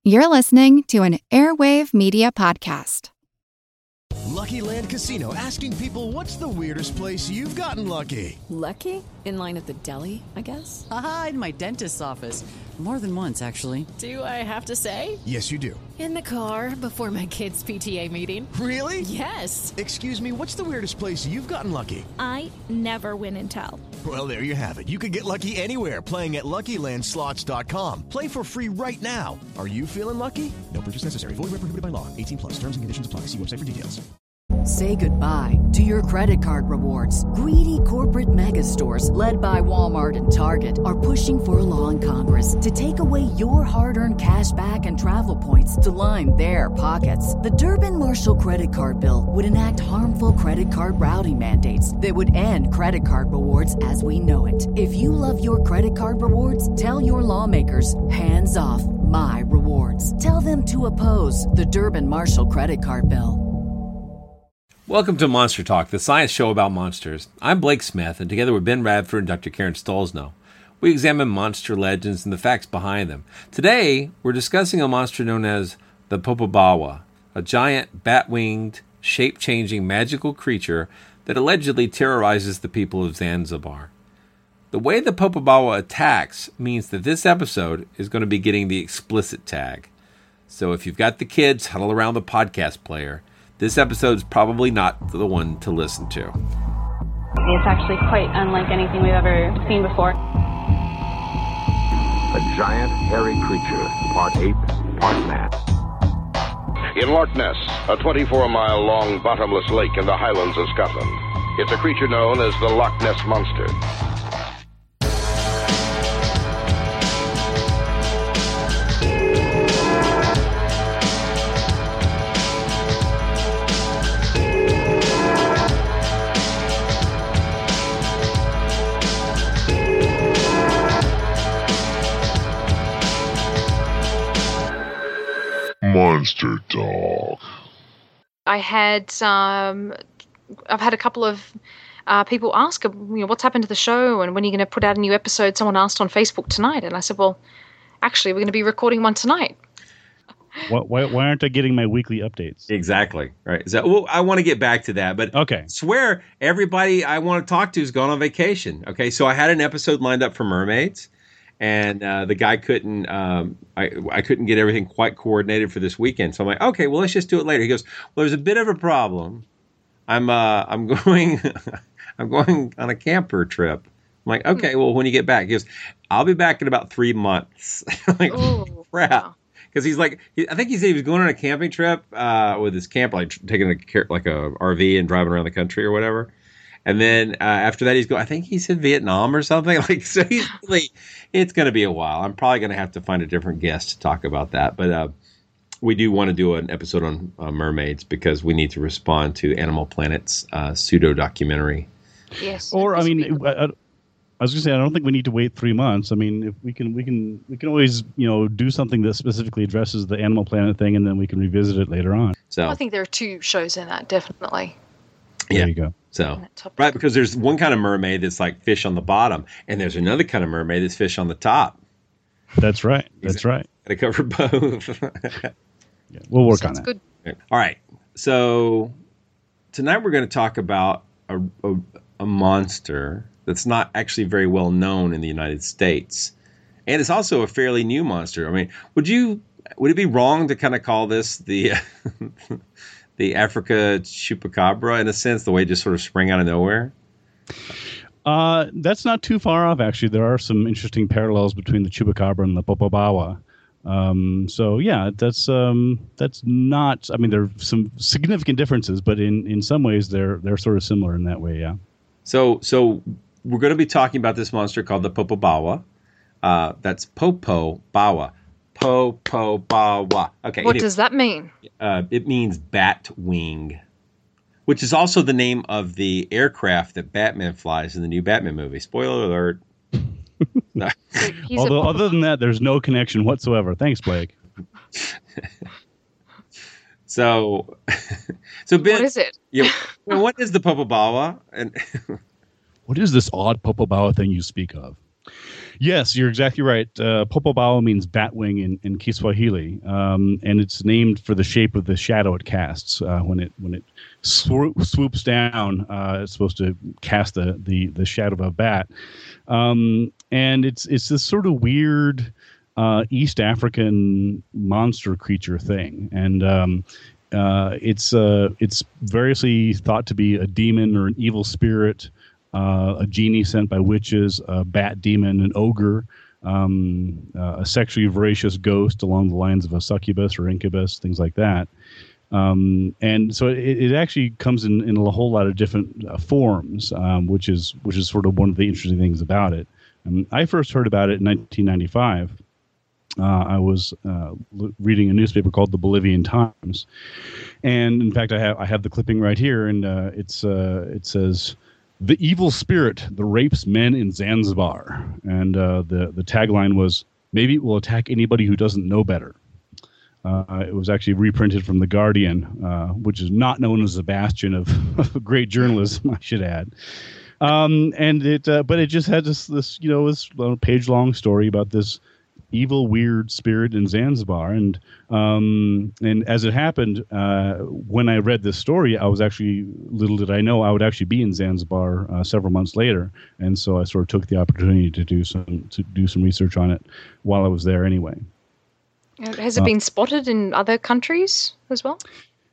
You're listening to an Airwave Media Podcast. Lucky Land Casino, asking people, what's the weirdest place you've gotten lucky? Lucky? In line at the deli, I guess? Aha, in my dentist's office. More than once, actually. Do I have to say? Yes, you do. In the car before my kids' PTA meeting. Really? Yes. Excuse me, what's the weirdest place you've gotten lucky? I never win and tell. Well, there you have it. You can get lucky anywhere, playing at LuckyLandSlots.com. Play for free right now. Are you feeling lucky? No purchase necessary. Void where prohibited by law. 18+. Terms and conditions apply. See website for details. Say goodbye to your credit card rewards. Greedy corporate mega stores, led by Walmart and Target, are pushing for a law in Congress to take away your hard-earned cash back and travel points to line their pockets. The Durbin-Marshall credit card bill would enact harmful credit card routing mandates that would end credit card rewards as we know it. If you love your credit card rewards, tell your lawmakers, hands off my rewards. Tell them to oppose the Durbin-Marshall credit card bill. Welcome to Monster Talk, the science show about monsters. I'm Blake Smith, and together with Ben Radford and Dr. Karen Stolzno, we examine monster legends and the facts behind them. Today, we're discussing a monster known as the Popobawa, a giant, bat-winged, shape-changing magical creature that allegedly terrorizes the people of Zanzibar. The way the Popobawa attacks means that this episode is going to be getting the explicit tag. So if you've got the kids, huddle around the podcast player. This episode's probably not the one to listen to. It's actually quite unlike anything we've ever seen before. A giant, hairy creature, part ape, part man. In Loch Ness, a 24-mile-long bottomless lake in the Highlands of Scotland. It's a creature known as the Loch Ness Monster. Monster Talk. I've had a couple of people ask, what's happened to the show and when are you going to put out a new episode? Someone asked on Facebook tonight, and I said, well, actually, we're going to be recording one tonight. Why aren't I getting my weekly updates? Exactly. Right. So, well, I want to get back to that, but okay. I swear everybody I want to talk to has gone on vacation. Okay, so I had an episode lined up for mermaids. And the guy couldn't. I couldn't get everything quite coordinated for this weekend. So I'm like, okay, well, let's just do it later. He goes, well, there's a bit of a problem. I'm going I'm going on a camper trip. I'm like, okay, well, when you get back, he goes, I'll be back in about 3 months. I'm like, oh, crap. Because he's like, I think he said he was going on a camping trip with his camper, like taking a RV and driving around the country or whatever. And then after that, he's going, I think he's in Vietnam or something. Like, so he's really, it's going to be a while. I'm probably going to have to find a different guest to talk about that. But we do want to do an episode on mermaids because we need to respond to Animal Planet's pseudo documentary. Yes. Or, I mean, I was going to say, I don't think we need to wait 3 months. I mean, if we can always, do something that specifically addresses the Animal Planet thing, and then we can revisit it later on. So I think there are 2 shows in that, definitely. There you go. So, right, because there's one kind of mermaid that's like fish on the bottom, and there's another kind of mermaid that's fish on the top. That's right. That's right. Got to cover both. Yeah, we'll work on that. Good. All right. So tonight we're going to talk about a monster that's not actually very well known in the United States, and it's also a fairly new monster. I mean, would it be wrong to kind of call this the the Africa chupacabra, in a sense, the way it just sort of sprang out of nowhere? That's not too far off, actually. There are some interesting parallels between the chupacabra and the popobawa. So yeah, that's not. I mean, there are some significant differences, but in some ways they're sort of similar in that way. Yeah. So we're going to be talking about this monster called the popobawa. That's popobawa. Popobawa. Okay. What does that mean? It means bat wing, which is also the name of the aircraft that Batman flies in the new Batman movie. Spoiler alert. No. Although, other than that, there's no connection whatsoever. Thanks, Blake. So Ben, what is it? Yeah, well, what is the popobawa? And what is this odd popobawa thing you speak of? Yes, you're exactly right. Popobawa means batwing in Kiswahili, and it's named for the shape of the shadow it casts. When it swoops down, it's supposed to cast the shadow of a bat, and it's this sort of weird East African monster creature thing, and it's variously thought to be a demon or an evil spirit. A genie sent by witches, a bat demon, an ogre, a sexually voracious ghost along the lines of a succubus or incubus, things like that. And so it actually comes in a whole lot of different forms, which is sort of one of the interesting things about it. I first heard about it in 1995. I was reading a newspaper called the Bolivian Times, and in fact, I have the clipping right here, and it says, "The evil spirit that rapes men in Zanzibar," and the tagline was, "Maybe it will attack anybody who doesn't know better." It was actually reprinted from The Guardian, which is not known as a bastion of great journalism, I should add. But it just had this page-long story about this evil, weird spirit in Zanzibar, and as it happened, when I read this story, I was actually, little did I know, I would actually be in Zanzibar several months later, and so I sort of took the opportunity to do some research on it while I was there anyway. Has it been spotted in other countries as well?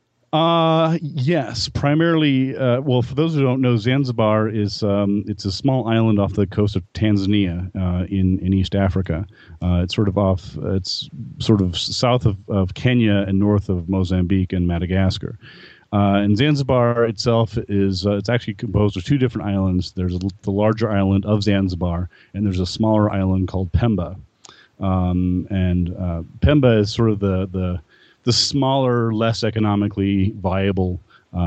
Yes, primarily. Well, for those who don't know, Zanzibar is it's a small island off the coast of Tanzania in East Africa. It's sort of south of Kenya and north of Mozambique and Madagascar. And Zanzibar itself is it's actually composed of two different islands. There's the larger island of Zanzibar, and there's a smaller island called Pemba. And Pemba is sort of the smaller, less economically viable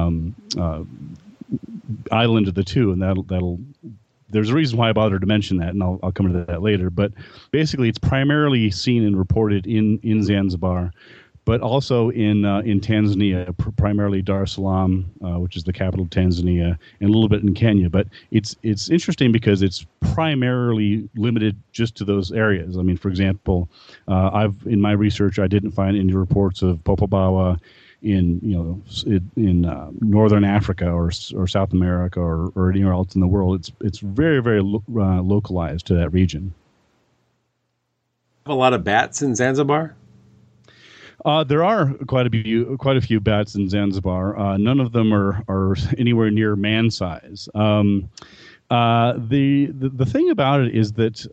island of the two, and that'll. There's a reason why I bothered to mention that, and I'll come to that later. But basically, it's primarily seen and reported in Zanzibar, but also in Tanzania, primarily Dar es Salaam, which is the capital of Tanzania, and a little bit in Kenya. But it's interesting because it's primarily limited just to those areas. I mean, for example, in my research, I didn't find any reports of Popobawa in northern Africa or South America or anywhere else in the world. It's very, very localized to that region. Have a lot of bats in Zanzibar? There are quite a few bats in Zanzibar. None of them are anywhere near man size. The thing about it is that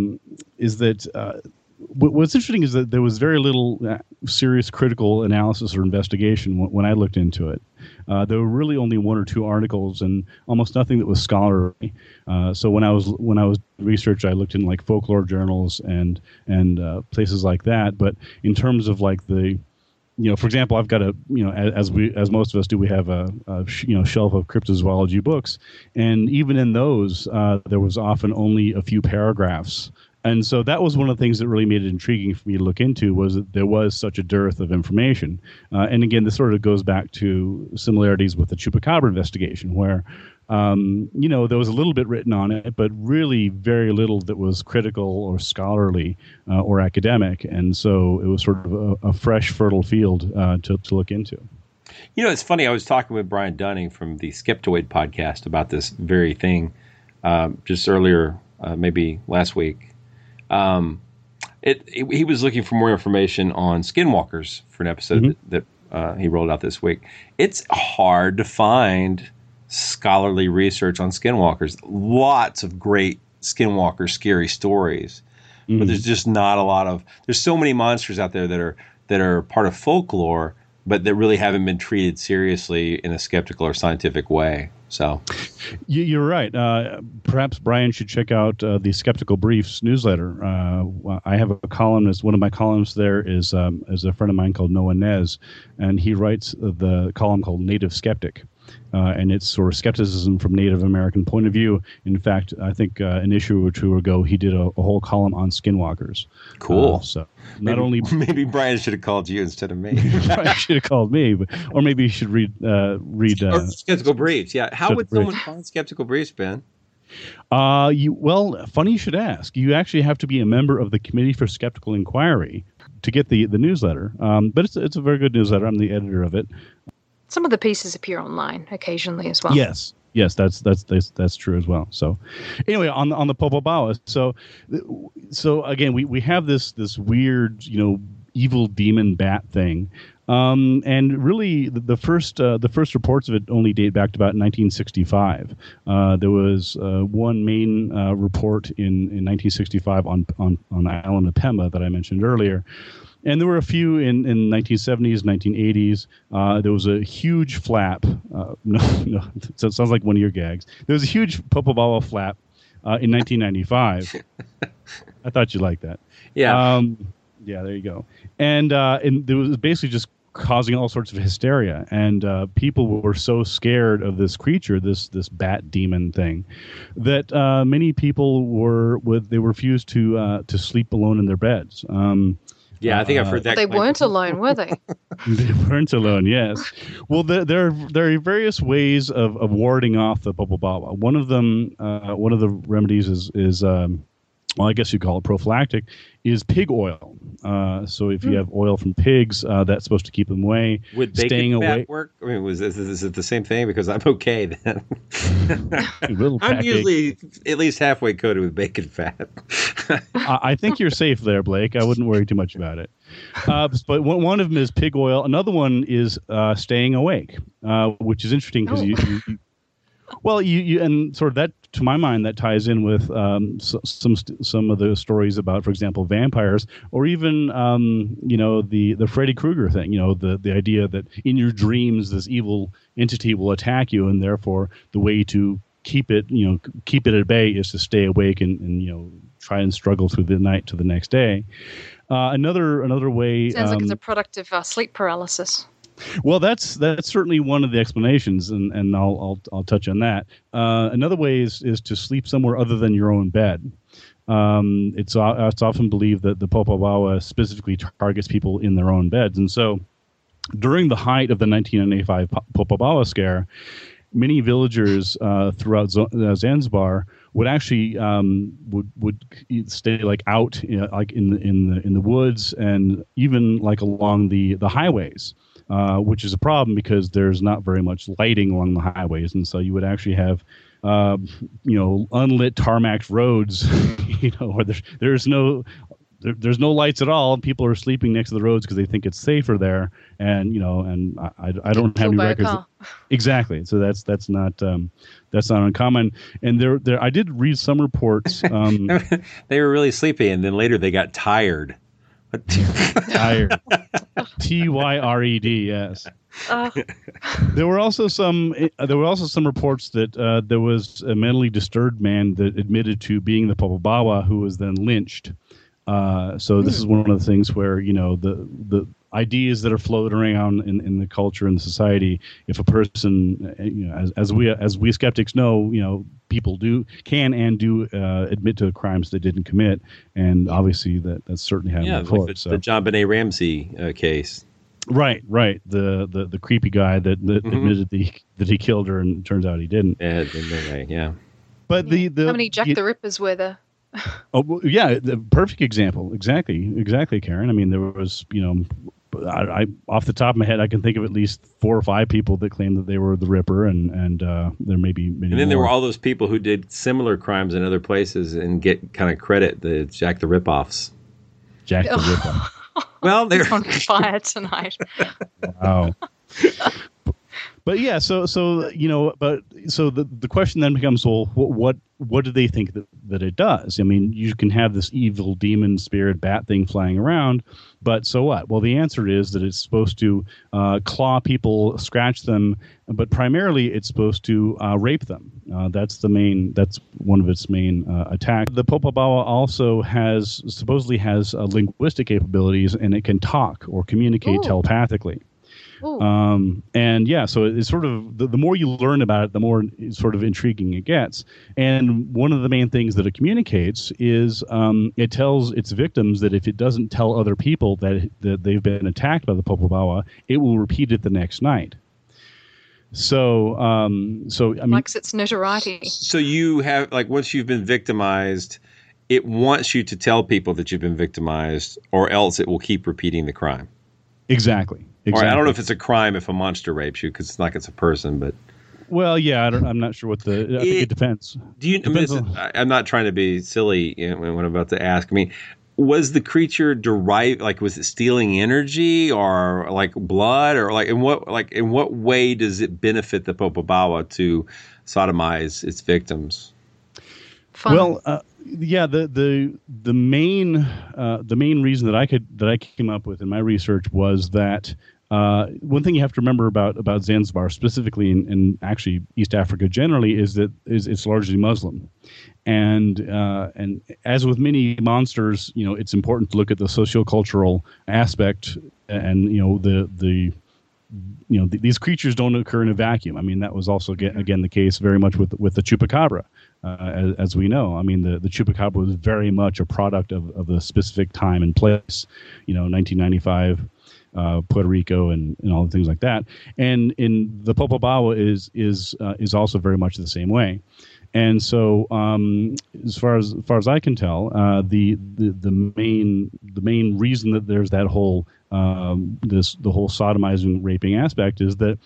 what's interesting is that there was very little serious critical analysis or investigation when I looked into it. There were really only one or two articles and almost nothing that was scholarly. So when I was research, I looked in like folklore journals and places like that. But in terms of like the, for example, I've got as most of us do, we have a shelf of cryptozoology books, and even in those, there was often only a few paragraphs. And so that was one of the things that really made it intriguing for me to look into, was that there was such a dearth of information. And again, this sort of goes back to similarities with the Chupacabra investigation, where, there was a little bit written on it, but really very little that was critical or scholarly or academic. And so it was sort of a fresh, fertile field to look into. It's funny. I was talking with Brian Dunning from the Skeptoid podcast about this very thing just earlier, maybe last week. He was looking for more information on skinwalkers for an episode that he rolled out this week. It's hard to find scholarly research on skinwalkers. Lots of great skinwalker scary stories, but there's just not a lot of. There's so many monsters out there that are part of folklore, but that really haven't been treated seriously in a skeptical or scientific way. So, you're right. Perhaps Brian should check out the Skeptical Briefs newsletter. I have a columnist. One of my columnists there is a friend of mine called Noah Nez, and he writes the column called Native Skeptic. And it's sort of skepticism from Native American point of view. In fact, I think an issue or two ago, he did a whole column on skinwalkers. Cool. So maybe Brian should have called you instead of me. Brian should have called me, or maybe you should read Skeptical Briefs. Yeah, how would someone find Skeptical Briefs, Ben? Well, funny you should ask. You actually have to be a member of the Committee for Skeptical Inquiry to get the newsletter. But it's a very good newsletter. I'm the editor of it. Some of the pieces appear online occasionally as well. Yes, that's true as well. So, anyway, on the Popobawa. So again, we have this weird, evil demon bat thing. And really, the first reports of it only date back to about 1965. There was one main report in 1965 on the island of Pemba that I mentioned earlier, and there were a few in 1970s, 1980s. There was a huge flap. No, so it sounds like one of your gags. There was a huge Popobawa flap in 1995. I thought you'd like that. Yeah. Yeah, there you go. And there was basically just causing all sorts of hysteria, and people were so scared of this creature, this bat demon thing, that many people they refused to sleep alone in their beds. Yeah, I think I've heard that. They weren't alone, were they? They weren't alone. Yes. Well, there are various ways of warding off the Popobawa. One of the remedies is well, I guess you call it prophylactic, is pig oil. So if you have oil from pigs, that's supposed to keep them away. Would bacon fat work? I mean, is it the same thing? Because I'm okay then. I'm usually at least halfway coated with bacon fat. I think you're safe there, Blake. I wouldn't worry too much about it. But one of them is pig oil. Another one is staying awake, which is interesting because you and sort of that, to my mind, that ties in with some of the stories about, for example, vampires, or even the Freddy Krueger thing. The idea that in your dreams this evil entity will attack you, and therefore the way to keep it at bay is to stay awake and try and struggle through the night to the next day. Another way sounds like it's a product of sleep paralysis. Well, that's certainly one of the explanations, and I'll touch on that. Another way is to sleep somewhere other than your own bed. It's often believed that the Popobawa specifically targets people in their own beds, and so during the height of the 1995 Popobawa scare, many villagers throughout Zanzibar would actually would stay out like in the woods, and even like along the highways. Which is a problem because there's not very much lighting along the highways, and so you would actually have, unlit tarmac roads, where there's no lights at all. People are sleeping next to the roads because they think it's safer there, and I don't have any records. Exactly, so that's not uncommon. And there I did read some reports. They were really sleepy, and then later they got tired. Tired. Tyred, yes. There were also some reports that there was a mentally disturbed man that admitted to being the Popobawa, who was then lynched. So this is one of the things where the ideas that are floating around in the culture and the society. If a person, as we skeptics know, people can admit to crimes they didn't commit, and obviously that's certainly happened before. Like the John Benet Ramsey case. Right. The creepy guy that admitted that he killed her, and it turns out he didn't. Yeah. But the how many Jack the Rippers were there? Oh well, yeah, the perfect example. Exactly, Karen. I mean, there was I off the top of my head, I can think of at least 4 or 5 people that claimed that they were the Ripper, and there may be many. And then more. There were all those people who did similar crimes in other places and get kind of credit, the Jack the Ripoffs. Jack the Ripoff. Well, they're on fire tonight. Wow. But yeah, so the question then becomes, well, what do they think that it does? I mean, you can have this evil demon spirit bat thing flying around, but so what? Well, the answer is that it's supposed to claw people, scratch them, but primarily it's supposed to rape them. That's one of its main attacks. The Popobawa also supposedly has linguistic capabilities, and it can talk or communicate telepathically. And yeah, so it's sort of the more you learn about it, the more sort of intriguing it gets. And one of the main things that it communicates is it tells its victims that if it doesn't tell other people that they've been attacked by the Popobawa, it will repeat it the next night. So I mean, likes its notoriety. So you have, like, once you've been victimized, it wants you to tell people that you've been victimized, or else it will keep repeating the crime. Exactly. Or I don't know if it's a crime if a monster rapes you, because it's not like it's a person, but. Well, yeah, I'm not sure what I think it depends. I'm not trying to be silly when I'm about to ask. I mean, was the creature derived, like, was it stealing energy or like blood, or in what way does it benefit the Popobawa to sodomize its victims? Fun. Well, yeah, the main reason that I came up with in my research was that one thing you have to remember about Zanzibar specifically, and actually East Africa generally, is that it's largely Muslim, and as with many monsters, it's important to look at the sociocultural aspect, and these creatures don't occur in a vacuum. I mean, that was also again the case very much with the chupacabra, as we know. I mean, the chupacabra was very much a product of a specific time and place. 1995. Puerto Rico and all the things like that, and in the Popobawa is also very much the same way, and so as far as I can tell, the main reason that there's that whole the whole sodomizing, raping aspect is that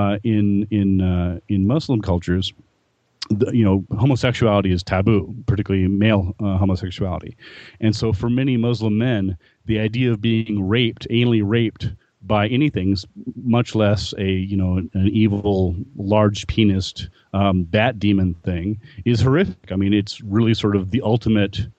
in Muslim cultures, homosexuality is taboo, particularly male homosexuality. And so for many Muslim men, the idea of being anally raped by anything, much less an evil, large penised bat demon thing, is horrific. I mean, it's really sort of the ultimate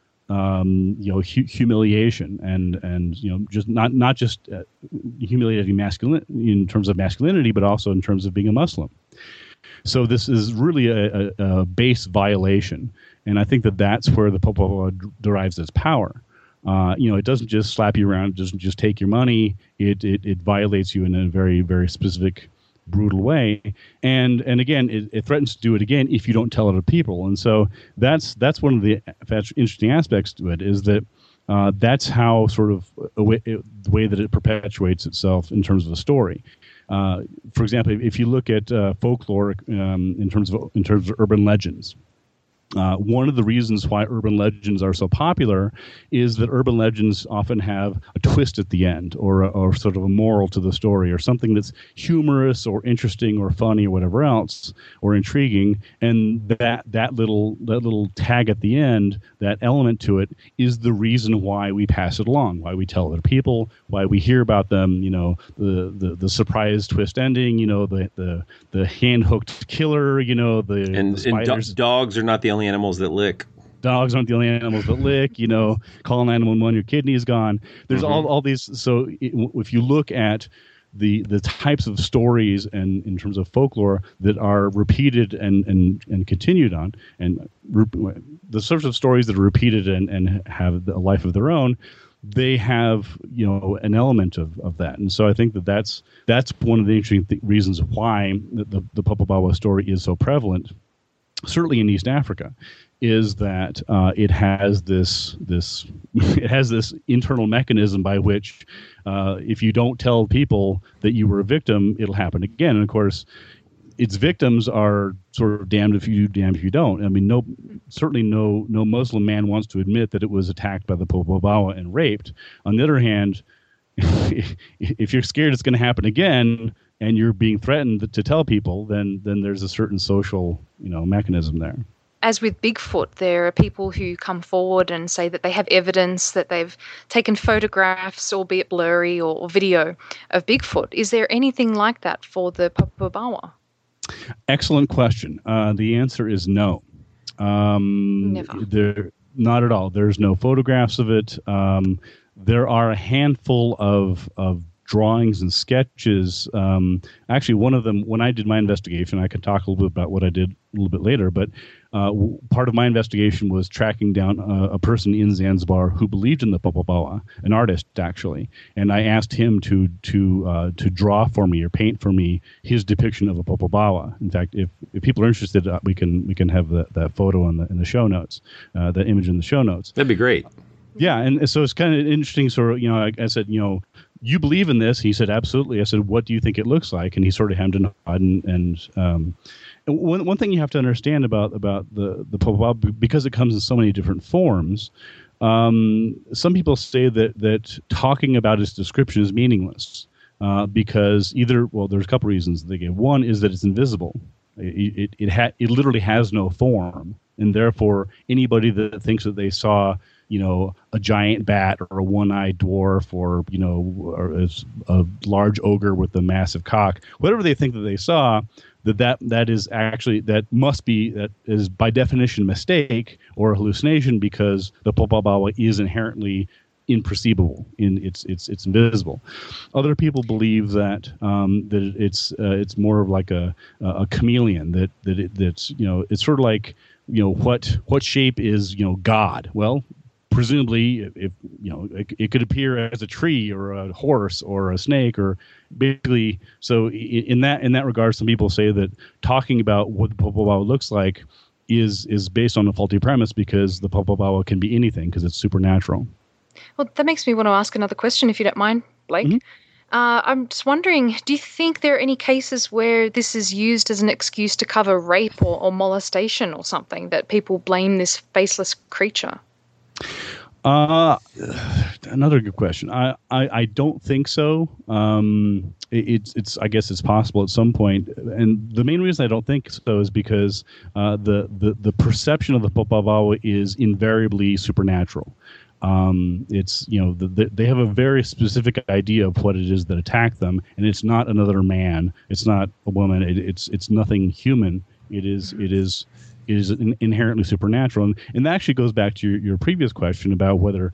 humiliation, and just not just humiliating masculine in terms of masculinity, but also in terms of being a Muslim. So this is really a base violation, and I think that's where the Popobawa derives its power. It doesn't just slap you around, it doesn't just take your money. It violates you in a very, very specific, brutal way, and again, it threatens to do it again if you don't tell other people. And so that's one of the interesting aspects to it, is that that's how sort of the way that it perpetuates itself in terms of a story. For example, if you look at folklore in terms of urban legends, one of the reasons why urban legends are so popular is that urban legends often have a twist at the end, or sort of a moral to the story, or something that's humorous or interesting or funny or whatever else, or intriguing. And that little tag at the end, that element to it, is the reason why we pass it along, why we tell other people, why we hear about them. The surprise twist ending. The hand hooked killer. The spiders. Dogs are not the only animals that lick. Dogs aren't the only animals that lick. Call 911, your kidney is gone. There's all these. So if you look at the types of stories and in terms of folklore that are repeated and continued on, and the sorts of stories that are repeated and have a life of their own, they have an element of that. And so I think that's one of the interesting reasons why the Popobawa story is so prevalent, certainly in East Africa, is that it has this internal mechanism by which if you don't tell people that you were a victim, it'll happen again. And of course, its victims are sort of damned if you do, damned if you don't. I mean, certainly no Muslim man wants to admit that it was attacked by the Popobawa and raped. On the other hand, if you're scared it's going to happen again, and you're being threatened to tell people, then there's a certain social mechanism there. As with Bigfoot, there are people who come forward and say that they have evidence, that they've taken photographs, albeit blurry, or video of Bigfoot. Is there anything like that for the Popobawa? Excellent question. The answer is no. Never. Not at all. There's no photographs of it. There are a handful of drawings and sketches. Actually, one of them, when I did my investigation, I could talk a little bit about what I did a little bit later, but part of my investigation was tracking down a person in Zanzibar who believed in the Popobawa, an artist actually, and I asked him to draw for me or paint for me his depiction of a Popobawa. In fact, if people are interested, we can have that photo in the show notes, that image in the show notes. That'd be great. Yeah, and so it's kind of interesting. Sort of, like I said, you believe in this? He said, absolutely. I said, what do you think it looks like? And he sort of hemmed and hawed. And one thing you have to understand about the Popobaba, because it comes in so many different forms, some people say that talking about its description is meaningless because there's a couple reasons they give. One is that it's invisible. It literally has no form, and therefore anybody that thinks that they saw, a giant bat or a one-eyed dwarf or a large ogre with a massive cock, whatever they think that they saw, that is by definition a mistake or a hallucination, because the Popobaba is inherently imperceivable, it's invisible. Other people believe that it's more of like a chameleon, that's it's sort of like what shape is God. Well, presumably, if it could appear as a tree or a horse or a snake, or basically. So in that regard, some people say that talking about what the Popobaba looks like is based on a faulty premise, because the Popobaba can be anything because it's supernatural. Well, that makes me want to ask another question, if you don't mind, Blake. Mm-hmm. I'm just wondering, do you think there are any cases where this is used as an excuse to cover rape or molestation or something, that people blame this faceless creature? Another good question. I don't think so. It's I guess it's possible at some point, and the main reason I don't think so is because the perception of the Popobaba is invariably supernatural. It's they have a very specific idea of what it is that attacked them, and it's not another man. It's not a woman. It's nothing human. It is inherently supernatural, and that actually goes back to your previous question about whether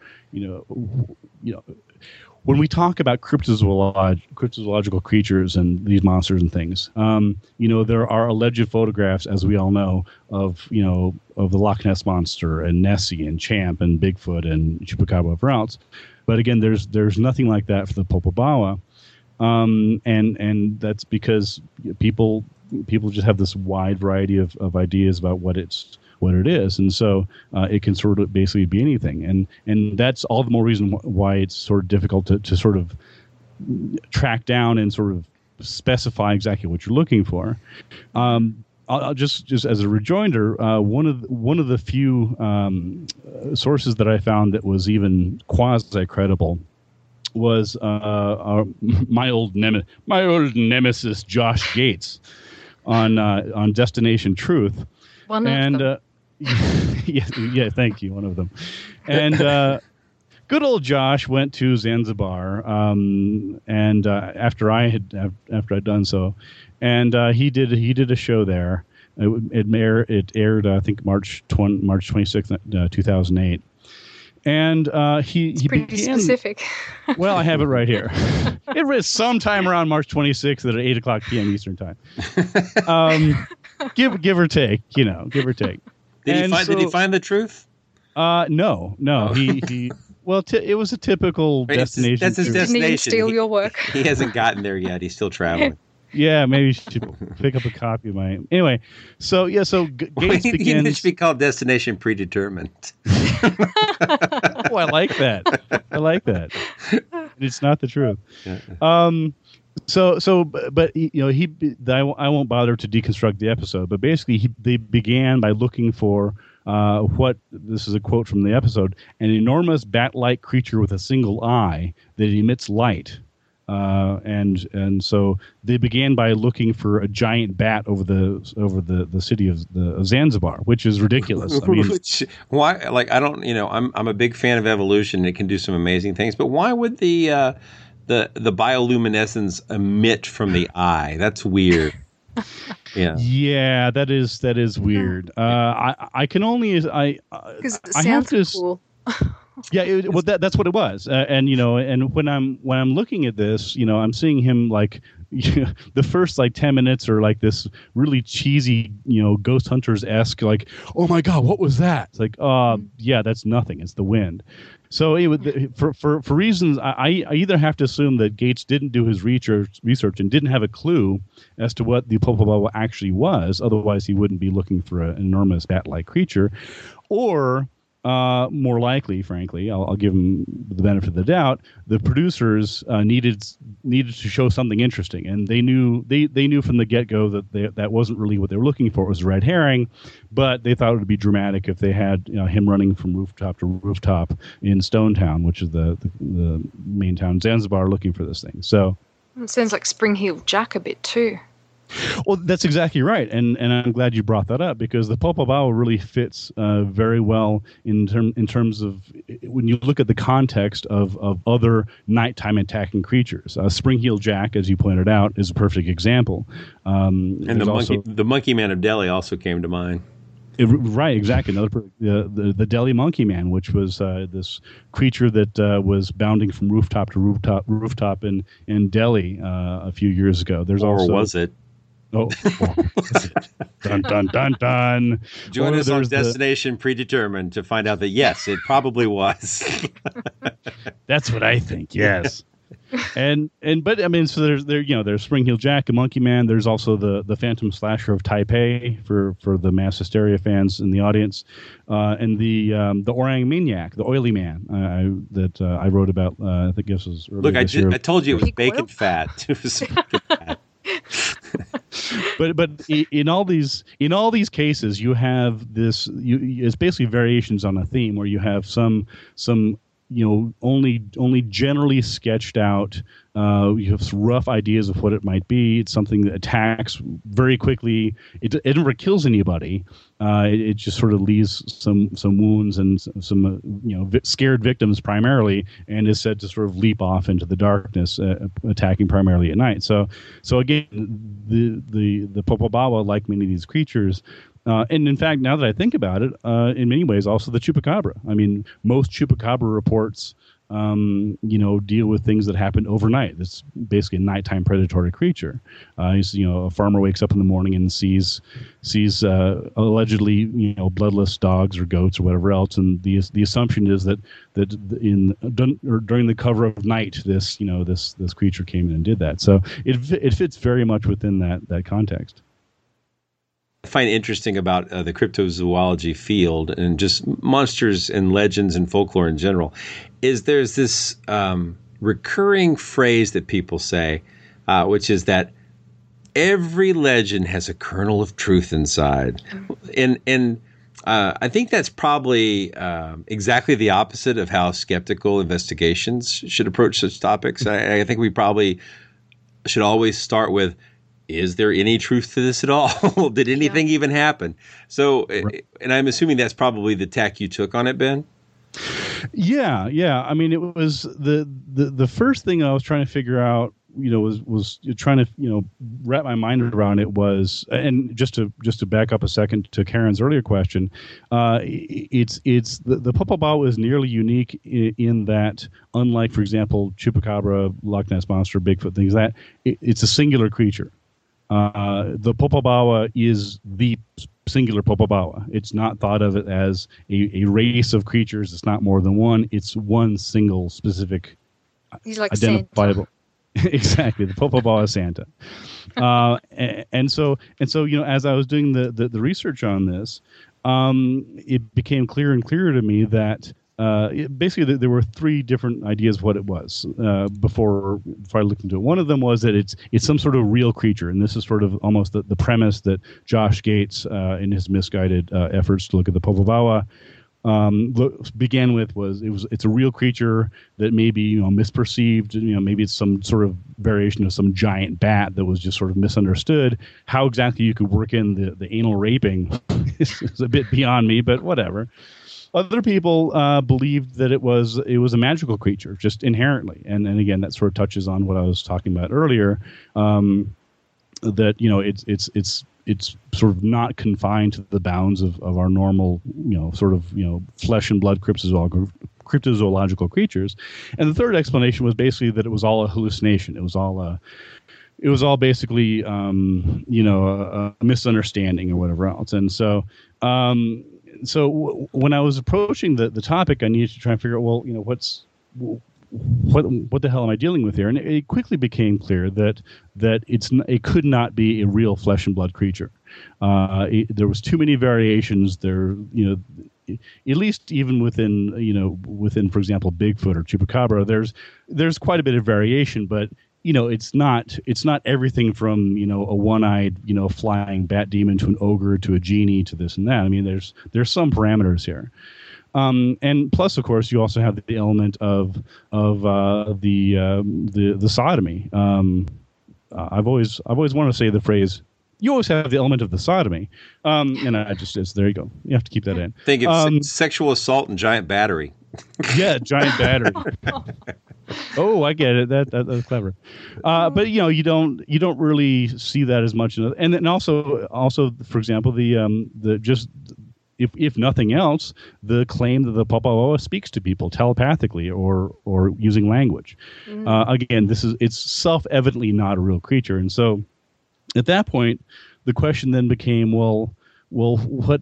when we talk about cryptozoological creatures and these monsters and things, there are alleged photographs, as we all know, of the Loch Ness Monster and Nessie and Champ and Bigfoot and Chupacabra, whatever else. But again, there's nothing like that for the Popobaba, and that's because people just have this wide variety of ideas about what it is, and so it can sort of basically be anything, and that's all the more reason why it's sort of difficult to sort of track down and sort of specify exactly what you're looking for. I'll just as a rejoinder, one of the few sources that I found that was even quasi credible was my old nemesis Josh Gates on Destination Truth. One of them. Yeah, thank you. One of them. And good old Josh went to Zanzibar, and after I'd done so, and he did a show there. It aired I think March 26th, 2008. And he pretty began, specific. Well, I have it right here. It was sometime around March 26th at 8:00 p.m. Eastern time. Give or take, give or take. Did he find the truth? No. He well, it was a typical destination. That's his destination. Didn't even steal your work. He hasn't gotten there yet. He's still traveling. Yeah, maybe you should pick up a copy of my. Anyway, so Gates begins. It should be called Destination Predetermined. Oh, I like that. It's not the truth. But I won't bother to deconstruct the episode. But basically, they began by looking for what, this is a quote from the episode, an enormous bat-like creature with a single eye that emits light. And so they began by looking for a giant bat over the city of Zanzibar, which is ridiculous. I mean, why? Like, I don't. I'm a big fan of evolution. It can do some amazing things, but why would the bioluminescence emit from the eye? That's weird. Yeah, that is weird. I can only because it sounds cool. Yeah, that's what it was, and when I'm looking at this, I'm seeing him like the first 10 minutes are like this really cheesy, Ghost Hunters-esque, like, oh my god, what was that? It's like, yeah, that's nothing. It's the wind. So for reasons, I either have to assume that Gates didn't do his research and didn't have a clue as to what the Popobaba actually was. Otherwise, he wouldn't be looking for an enormous bat-like creature, or more likely, frankly, I'll give them the benefit of the doubt. The producers needed to show something interesting, and they knew from the get-go that that wasn't really what they were looking for. It was a red herring, but they thought it would be dramatic if they had him running from rooftop to rooftop in Stone Town, which is the main town in Zanzibar, looking for this thing. So it sounds like Spring-Heeled Jack a bit too. Well, that's exactly right, and I'm glad you brought that up, because the Popobawa really fits very well in terms of when you look at the context of other nighttime attacking creatures. Spring-Heeled Jack, as you pointed out, is a perfect example. And the Monkey Man of Delhi also came to mind. Right, exactly. The Delhi Monkey Man, which was this creature that was bounding from rooftop to rooftop in Delhi a few years ago. Was it? Oh, dun, dun, dun, dun. Join us on Destination Predetermined to find out that, yes, it probably was. That's what I think, yes. But I mean, so there's Spring-Heeled Jack, the Monkey Man. There's also the Phantom Slasher of Taipei for the Mass Hysteria fans in the audience, and the Orang Maniac, the Oily Man that I wrote about. I think this was earlier this year. I told you it was bacon fat. It was bacon fat. But in all these cases, you have this. It's basically variations on a theme where you have some only generally sketched out. You have some rough ideas of what it might be. It's something that attacks very quickly. It never kills anybody. It just sort of leaves some wounds and some scared victims primarily, and is said to sort of leap off into the darkness, attacking primarily at night. So again, the Popobawa, like many of these creatures. And in fact, now that I think about it, in many ways, also the Chupacabra. I mean, most Chupacabra reports, deal with things that happen overnight. It's basically a nighttime predatory creature. A farmer wakes up in the morning and sees allegedly, bloodless dogs or goats or whatever else, and the assumption is that during the cover of night, this creature came in and did that. So it fits very much within that context. I find interesting about the cryptozoology field and just monsters and legends and folklore in general is there's this recurring phrase that people say, which is that every legend has a kernel of truth inside. And I think that's probably exactly the opposite of how skeptical investigations should approach such topics. I think we probably should always start with, is there any truth to this at all? Did anything even happen? So, and I'm assuming that's probably the tack you took on it, Ben? Yeah. I mean, it was the first thing I was trying to figure out, was trying to, wrap my mind around it was, and just to back up a second to Karen's earlier question, it's the Popobawa is nearly unique in that, unlike, for example, Chupacabra, Loch Ness Monster, Bigfoot, things like that, it's a singular creature. The Popobawa is the singular Popobawa. It's not thought of it as a race of creatures. It's not more than one. It's one single specific He's like identifiable. Santa. Exactly, the Popobawa Santa. And so as I was doing the research on this, it became clearer and clearer to me that basically there were three different ideas of what it was before I looked into it. One of them was that it's some sort of real creature, and this is sort of almost the premise that Josh Gates, in his misguided efforts to look at the Popobawa, began with it's a real creature that may be misperceived. Maybe it's some sort of variation of some giant bat that was just sort of misunderstood. How exactly you could work in the anal raping is a bit beyond me, but whatever. Other people believed that it was a magical creature, just inherently, and again that sort of touches on what I was talking about earlier. That it's sort of not confined to the bounds of our normal flesh and blood cryptozoological creatures. And the third explanation was basically that it was all a hallucination. It was all basically a misunderstanding or whatever else. And so. So when I was approaching the topic, I needed to try and figure out, what the hell am I dealing with here? And it quickly became clear that it could not be a real flesh and blood creature. There was too many variations. There, at least even within, for example, Bigfoot or Chupacabra, there's quite a bit of variation, but it's not everything from a one-eyed flying bat demon to an ogre to a genie to this and that. I mean, there's some parameters here. And plus, of course, you also have the element of the sodomy. I've always wanted to say the phrase, you always have the element of the sodomy. And there you go. You have to keep that in. Think it's sexual assault and giant battery. Yeah, giant battery. Oh, I get it. That's clever. But you don't really see that as much. And then also, for example, the just if nothing else, the claim that the Papawa speaks to people telepathically or using language. Again, it's self-evidently not a real creature, and so at that point, the question then became, well, what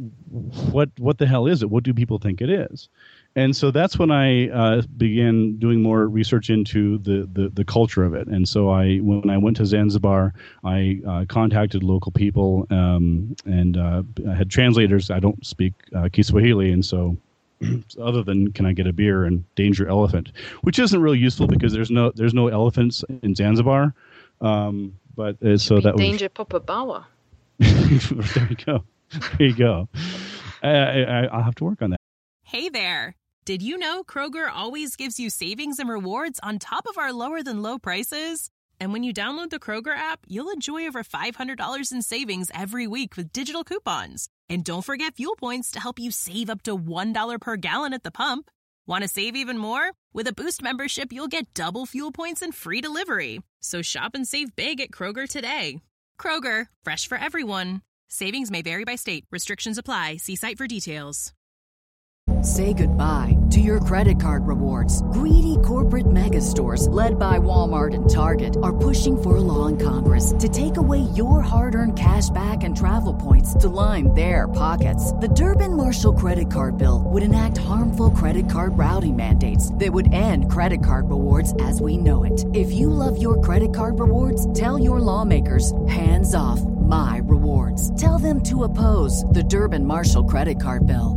the hell is it? What do people think it is? And so that's when I began doing more research into the culture of it. And so when I went to Zanzibar, I contacted local people and I had translators. I don't speak Kiswahili, and so other than can I get a beer and danger elephant, which isn't really useful because there's no elephants in Zanzibar. But so that danger Papabawa. There you go. I'll have to work on that. Hey there. Did you know Kroger always gives you savings and rewards on top of our lower than low prices? And when you download the Kroger app, you'll enjoy over $500 in savings every week with digital coupons. And don't forget fuel points to help you save up to $1 per gallon at the pump. Want to save even more? With a Boost membership, you'll get double fuel points and free delivery. So shop and save big at Kroger today. Kroger, fresh for everyone. Savings may vary by state. Restrictions apply. See site for details. Say goodbye to your credit card rewards. Greedy corporate mega stores, led by Walmart and Target, are pushing for a law in Congress to take away your hard-earned cash back and travel points to line their pockets. The Durbin-Marshall credit card bill would enact harmful credit card routing mandates that would end credit card rewards as we know it. If you love your credit card rewards, tell your lawmakers, hands off my rewards. Tell them to oppose the Durbin-Marshall credit card bill.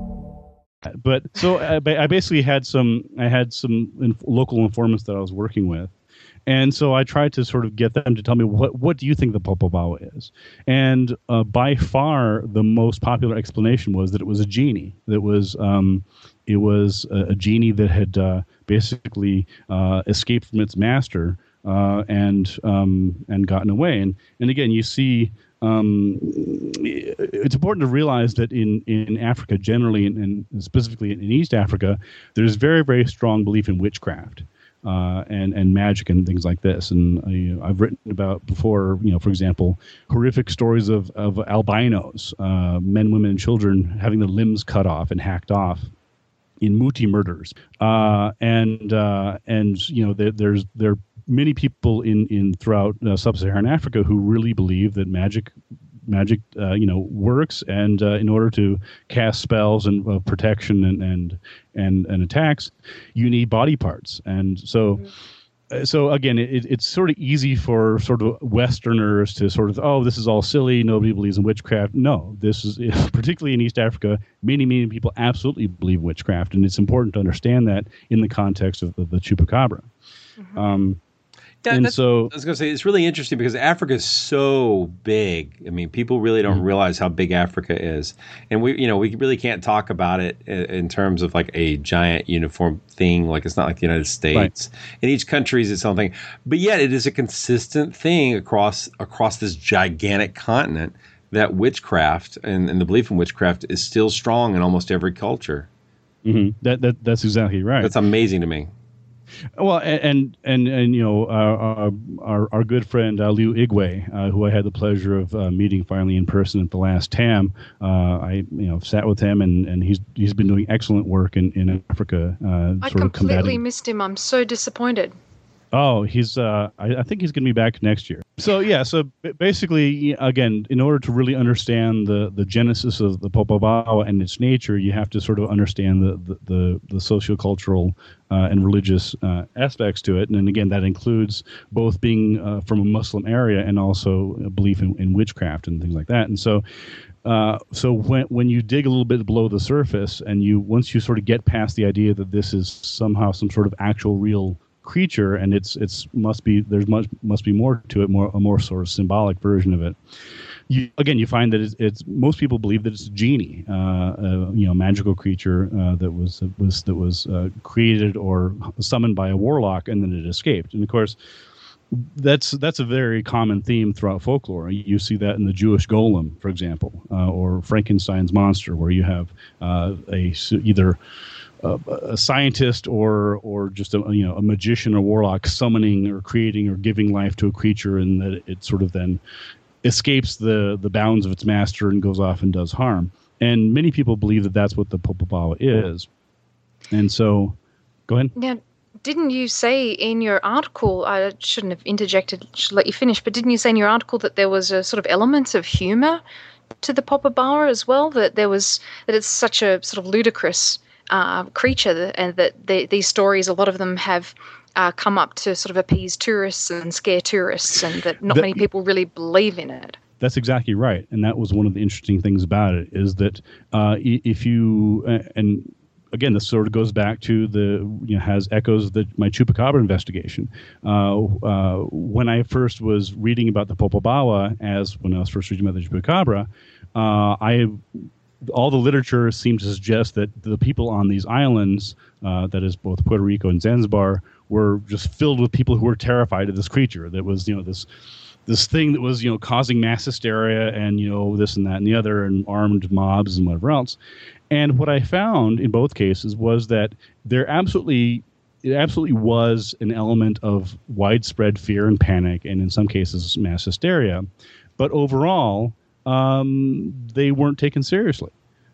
But so I basically had some local informants that I was working with, and so I tried to sort of get them to tell me what do you think the Papabawa is, and by far the most popular explanation was that it was a genie. That was it was a genie that had basically escaped from its master and gotten away. And again, you see. It's important to realize that in Africa generally, and specifically in East Africa, there's very, very strong belief in witchcraft and magic and things like this. And I've written about before, for example, horrific stories of albinos, men, women, and children having their limbs cut off and hacked off in Muti murders. There are many people in throughout sub-Saharan Africa who really believe that magic works, and in order to cast spells and protection and attacks, you need body parts. And so again, it's sort of easy for sort of Westerners to sort of, this is all silly, nobody believes in witchcraft. No, this is particularly in East Africa, many people absolutely believe in witchcraft, and it's important to understand that in the context of the Chupacabra. Mm-hmm. I was going to say, it's really interesting because Africa is so big. I mean, people really don't realize how big Africa is. And we really can't talk about it in terms of like a giant uniform thing. Like, it's not like the United States. Right. And each country is its own thing. But yet it is a consistent thing across this gigantic continent that witchcraft and the belief in witchcraft is still strong in almost every culture. Mm-hmm. That's exactly right. That's amazing to me. Well, and our good friend Liu Igwe, who I had the pleasure of meeting finally in person at the last TAM, I sat with him, and he's been doing excellent work in Africa. I completely missed him. I'm so disappointed. Oh, he's. I think he's going to be back next year. So yeah. So basically, again, in order to really understand the genesis of the Popobawa and its nature, you have to sort of understand the sociocultural and religious aspects to it. And again, that includes both being from a Muslim area and also a belief in witchcraft and things like that. And so. So when you dig a little bit below the surface, and once you sort of get past the idea that this is somehow some sort of actual real creature, and there must be more to it, a more sort of symbolic version of it. You find that it's most people believe that it's a genie, magical creature that was created or summoned by a warlock, and then it escaped. And of course, that's a very common theme throughout folklore. You see that in the Jewish golem, for example, or Frankenstein's monster, where you have either a scientist or just a magician or warlock summoning or creating or giving life to a creature, and that it sort of then escapes the bounds of its master and goes off and does harm. And many people believe that that's what the Popobawa is. And so, go ahead. Now, didn't you say in your article, I shouldn't have interjected, should let you finish, but didn't you say in your article that there was a sort of element of humor to the Popobawa as well? That it's such a sort of ludicrous creature, and that these stories, a lot of them have come up to sort of appease tourists and scare tourists, and that not many people really believe in it. That's exactly right. And that was one of the interesting things about it, is that if you, and again, this sort of goes back to has echoes of my Chupacabra investigation. When I first was reading about the Popobawa, when I was first reading about the Chupacabra, all the literature seemed to suggest that the people on these islands, that is both Puerto Rico and Zanzibar, were just filled with people who were terrified of this creature. That was, this thing that was, causing mass hysteria and, this and that and the other, and armed mobs and whatever else. And what I found in both cases was that it absolutely was an element of widespread fear and panic, and in some cases mass hysteria. But overall, they weren't taken seriously.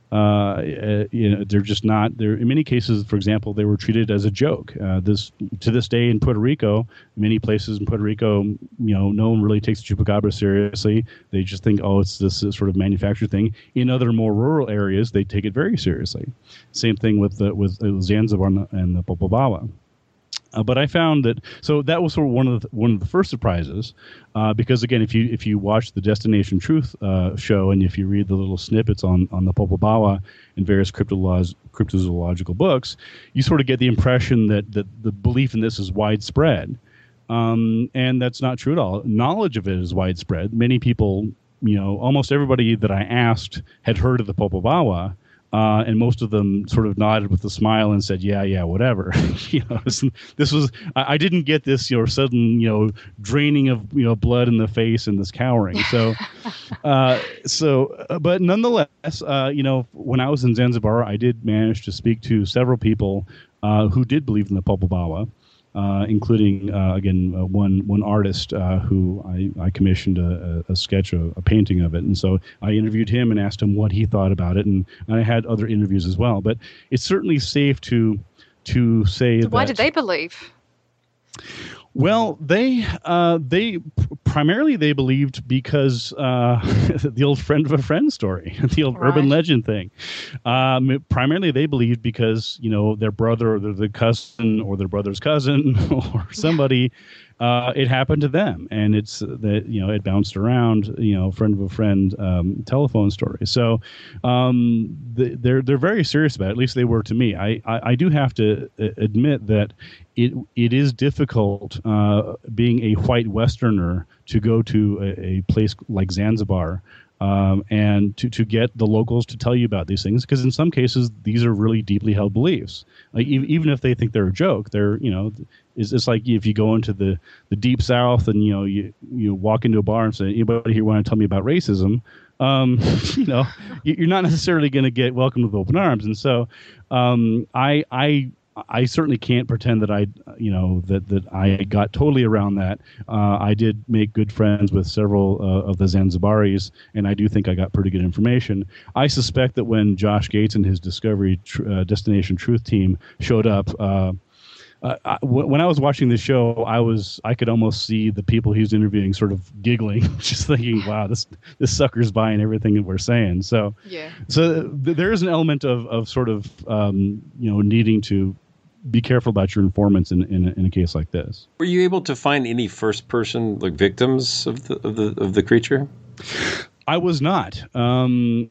They're just not. They're, in many cases, for example, they were treated as a joke. To this day in Puerto Rico, many places in Puerto Rico, no one really takes the Chupacabra seriously. They just think, oh, it's this sort of manufactured thing. In other more rural areas, they take it very seriously. Same thing with Zanzibar and the Popobawa. But I found that that was sort of one of the first surprises, because again, if you watch the Destination Truth show, and if you read the little snippets on the Popobawa in various cryptozoological books, you sort of get the impression that the belief in this is widespread, and that's not true at all. Knowledge of it is widespread. Many people, almost everybody that I asked had heard of the Popobawa. And most of them sort of nodded with a smile and said, yeah, whatever. This was, I didn't get this, sudden, draining of, blood in the face and this cowering. But nonetheless, when I was in Zanzibar, I did manage to speak to several people who did believe in the Popobawa. Including one artist who I commissioned a sketch, a painting of it, and so I interviewed him and asked him what he thought about it, and I had other interviews as well. But it's certainly safe to say that. Why did they believe? Well, they primarily they believed because the old friend of a friend story, the old urban legend thing. Primarily they believed because their brother or their cousin or their brother's cousin or somebody, it happened to them, and it's that it bounced around, friend of a friend telephone story. So they're very serious about it. At least they were to me. I do have to admit that it is difficult being a white Westerner to go to a place like Zanzibar and to get the locals to tell you about these things, because in some cases these are really deeply held beliefs. Like even if they think they're a joke, they're it's like if you go into the deep South and you walk into a bar and say, anybody here want to tell me about racism? You're not necessarily going to get welcomed with open arms. And so I certainly can't pretend that that I got totally around that. I did make good friends with several of the Zanzibaris, and I do think I got pretty good information. I suspect that when Josh Gates and his Discovery Destination Truth team showed up, when I was watching the show, I could almost see the people he was interviewing sort of giggling, just thinking, "Wow, this sucker's buying everything that we're saying." So, there is an element of sort of needing to be careful about your informants in a case like this. Were you able to find any first person victims of the creature? I was not, and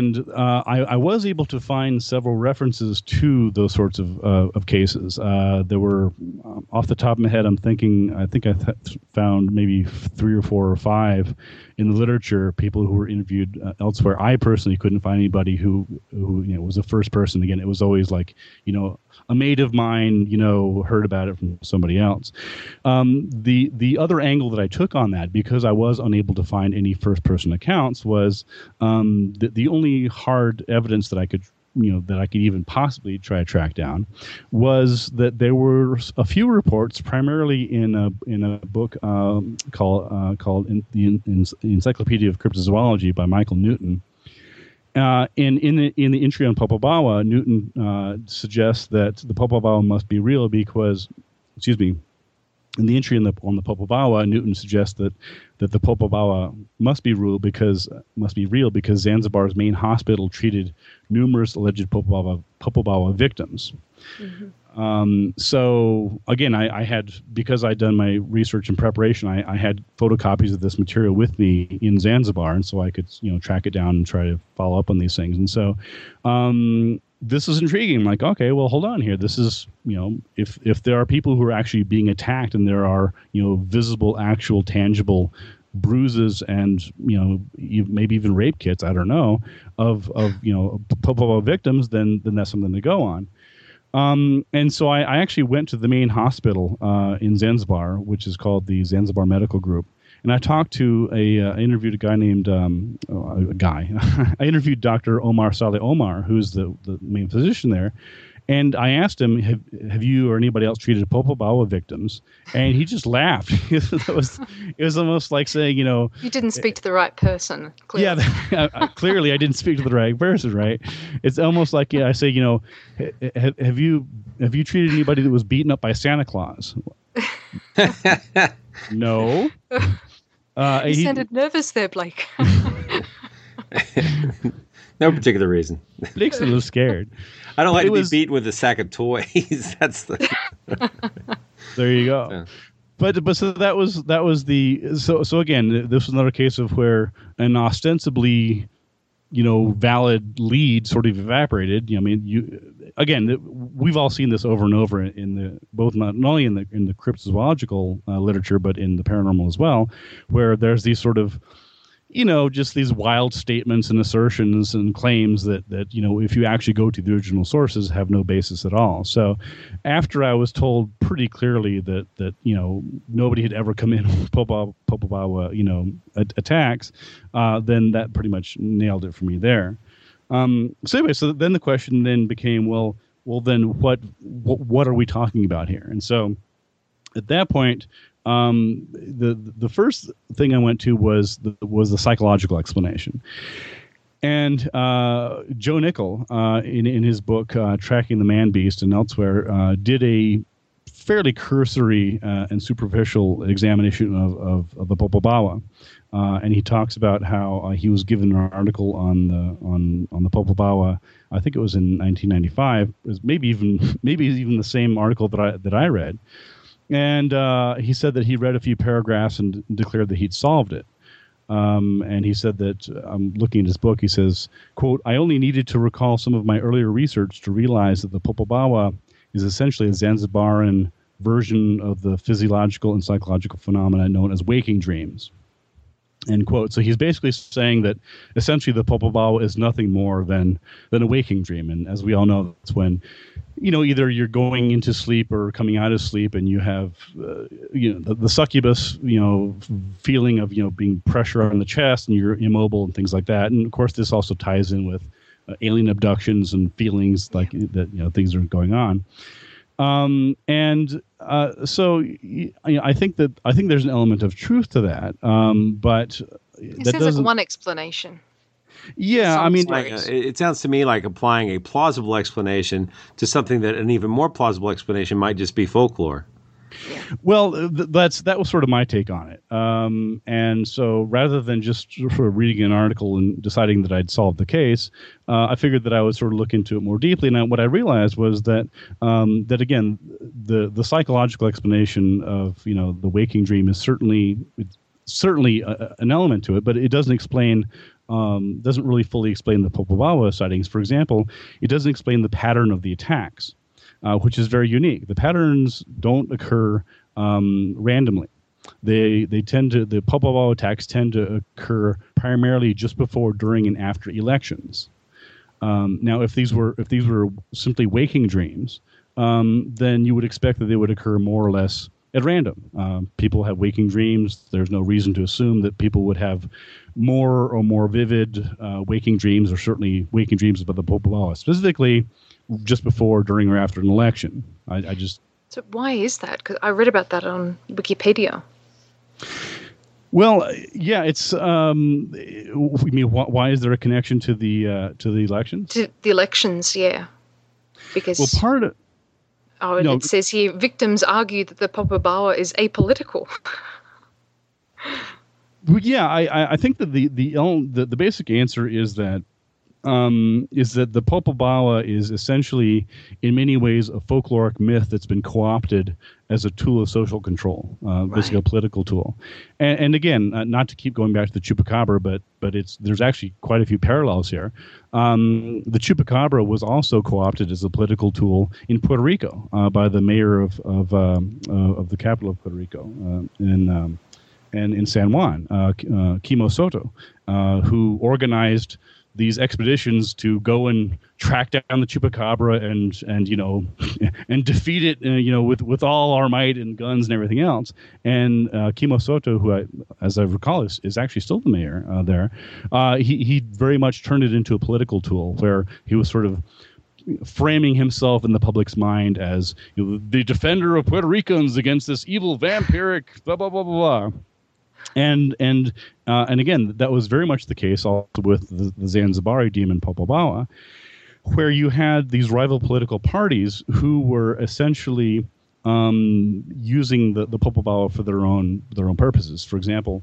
I was able to find several references to those sorts of cases. There were, off the top of my head, I think I found maybe 3 or 4 or 5 in the literature, people who were interviewed elsewhere. I personally couldn't find anybody who was a first person. Again, it was always like, a mate of mine, heard about it from somebody else. The other angle that I took on that, because I was unable to find any first-person accounts, was the only hard evidence that I could even possibly try to track down was that there were a few reports, primarily in a book called the Encyclopedia of Cryptozoology by Michael Newton. In the entry on Popobawa, Newton suggests that the Popobawa must be real because, in the entry on the Popobawa, Newton suggests that the Popobawa must be real because Zanzibar's main hospital treated numerous alleged Popobawa victims. Mm-hmm. So again, I had, because I'd done my research and preparation, I had photocopies of this material with me in Zanzibar, and so I could track it down and try to follow up on these things. And so this is intriguing. I'm like, okay, well, hold on here. This is, if there are people who are actually being attacked and there are visible, actual, tangible bruises and maybe even rape kits, I don't know, of Popobawa victims, then that's something to go on. And so I actually went to the main hospital in Zanzibar, which is called the Zanzibar Medical Group, and I talked to I interviewed a guy named I interviewed Dr. Omar Saleh Omar, who's the main physician there, and I asked him, have you or anybody else treated Popobawa victims? And he just laughed. It was almost like saying, you didn't speak to the right person. Clearly. Yeah, clearly I didn't speak to the right person, right? It's almost like I say, have you treated anybody that was beaten up by Santa Claus? No. You sounded nervous there, Blake. No particular reason. Blake's a little scared. I don't like to be beaten with a sack of toys. That's the. There you go. Yeah. But so that was so again, this was another case of where an ostensibly valid lead sort of evaporated. We've all seen this over and over in both not only in the cryptozoological literature, but in the paranormal as well, where there's these sort of just these wild statements and assertions and claims that if you actually go to the original sources, have no basis at all. So after I was told pretty clearly that nobody had ever come in with Popobawa attacks, then that pretty much nailed it for me there. So then the question then became, well then what are we talking about here? And so at that point, the first thing I went to was the psychological explanation, and Joe Nickell in his book Tracking the Man Beast and elsewhere did a fairly cursory and superficial examination of the Popobawa, and he talks about how he was given an article on the Popobawa. I think it was in 1995. It was maybe even the same article that I read. And he said that he read a few paragraphs and declared that he'd solved it. And he said that, I'm looking at his book, he says, quote, "I only needed to recall some of my earlier research to realize that the Popobawa is essentially a Zanzibaran version of the physiological and psychological phenomena known as waking dreams." End quote. So he's basically saying that essentially the Popobawa is nothing more than a waking dream. And as we all know, that's when, either you're going into sleep or coming out of sleep and you have, the succubus, feeling of, being pressure on the chest and you're immobile and things like that. And of course, this also ties in with alien abductions and feelings like that, things are going on. So I think there's an element of truth to that, but it sounds like one explanation. Yeah, I mean, it sounds to me like applying a plausible explanation to something that an even more plausible explanation might just be folklore. Well, that was sort of my take on it. And so rather than just sort of reading an article and deciding that I'd solved the case, I figured that I would sort of look into it more deeply. And what I realized was that that again, the psychological explanation of the waking dream is certainly an element to it, but it doesn't explain. Doesn't really fully explain the Popobawa sightings. For example, it doesn't explain the pattern of the attacks. Which is very unique. The patterns don't occur randomly. The Popobawa attacks tend to occur primarily just before, during, and after elections. Now, if these were simply waking dreams, then you would expect that they would occur more or less at random. People have waking dreams. There's no reason to assume that people would have more or more vivid waking dreams, or certainly waking dreams about the Popobawa. Specifically, just before, during, or after an election. So why is that? Because I read about that on Wikipedia. Well, yeah, it's. Why is there a connection to the elections? To the elections, yeah. Because part of. It says here, victims argue that the Popobawa is apolitical. Well, yeah, I think that the basic answer is that the Popobawa is essentially, in many ways, a folkloric myth that's been co-opted as a tool of social control, basically a political tool. And again, not to keep going back to the Chupacabra, but there's actually quite a few parallels here. The Chupacabra was also co-opted as a political tool in Puerto Rico by the mayor of the capital of Puerto Rico, and in San Juan, Quimo Soto, who organized these expeditions to go and track down the Chupacabra and defeat it, with all our might and guns and everything else. And Quimo Soto, who, as I recall, is actually still the mayor there, he very much turned it into a political tool where he was sort of framing himself in the public's mind as the defender of Puerto Ricans against this evil vampiric blah blah blah blah blah. And again, that was very much the case also with the Zanzibari demon Popobawa, where you had these rival political parties who were essentially using the Popobawa for their own purposes. For example,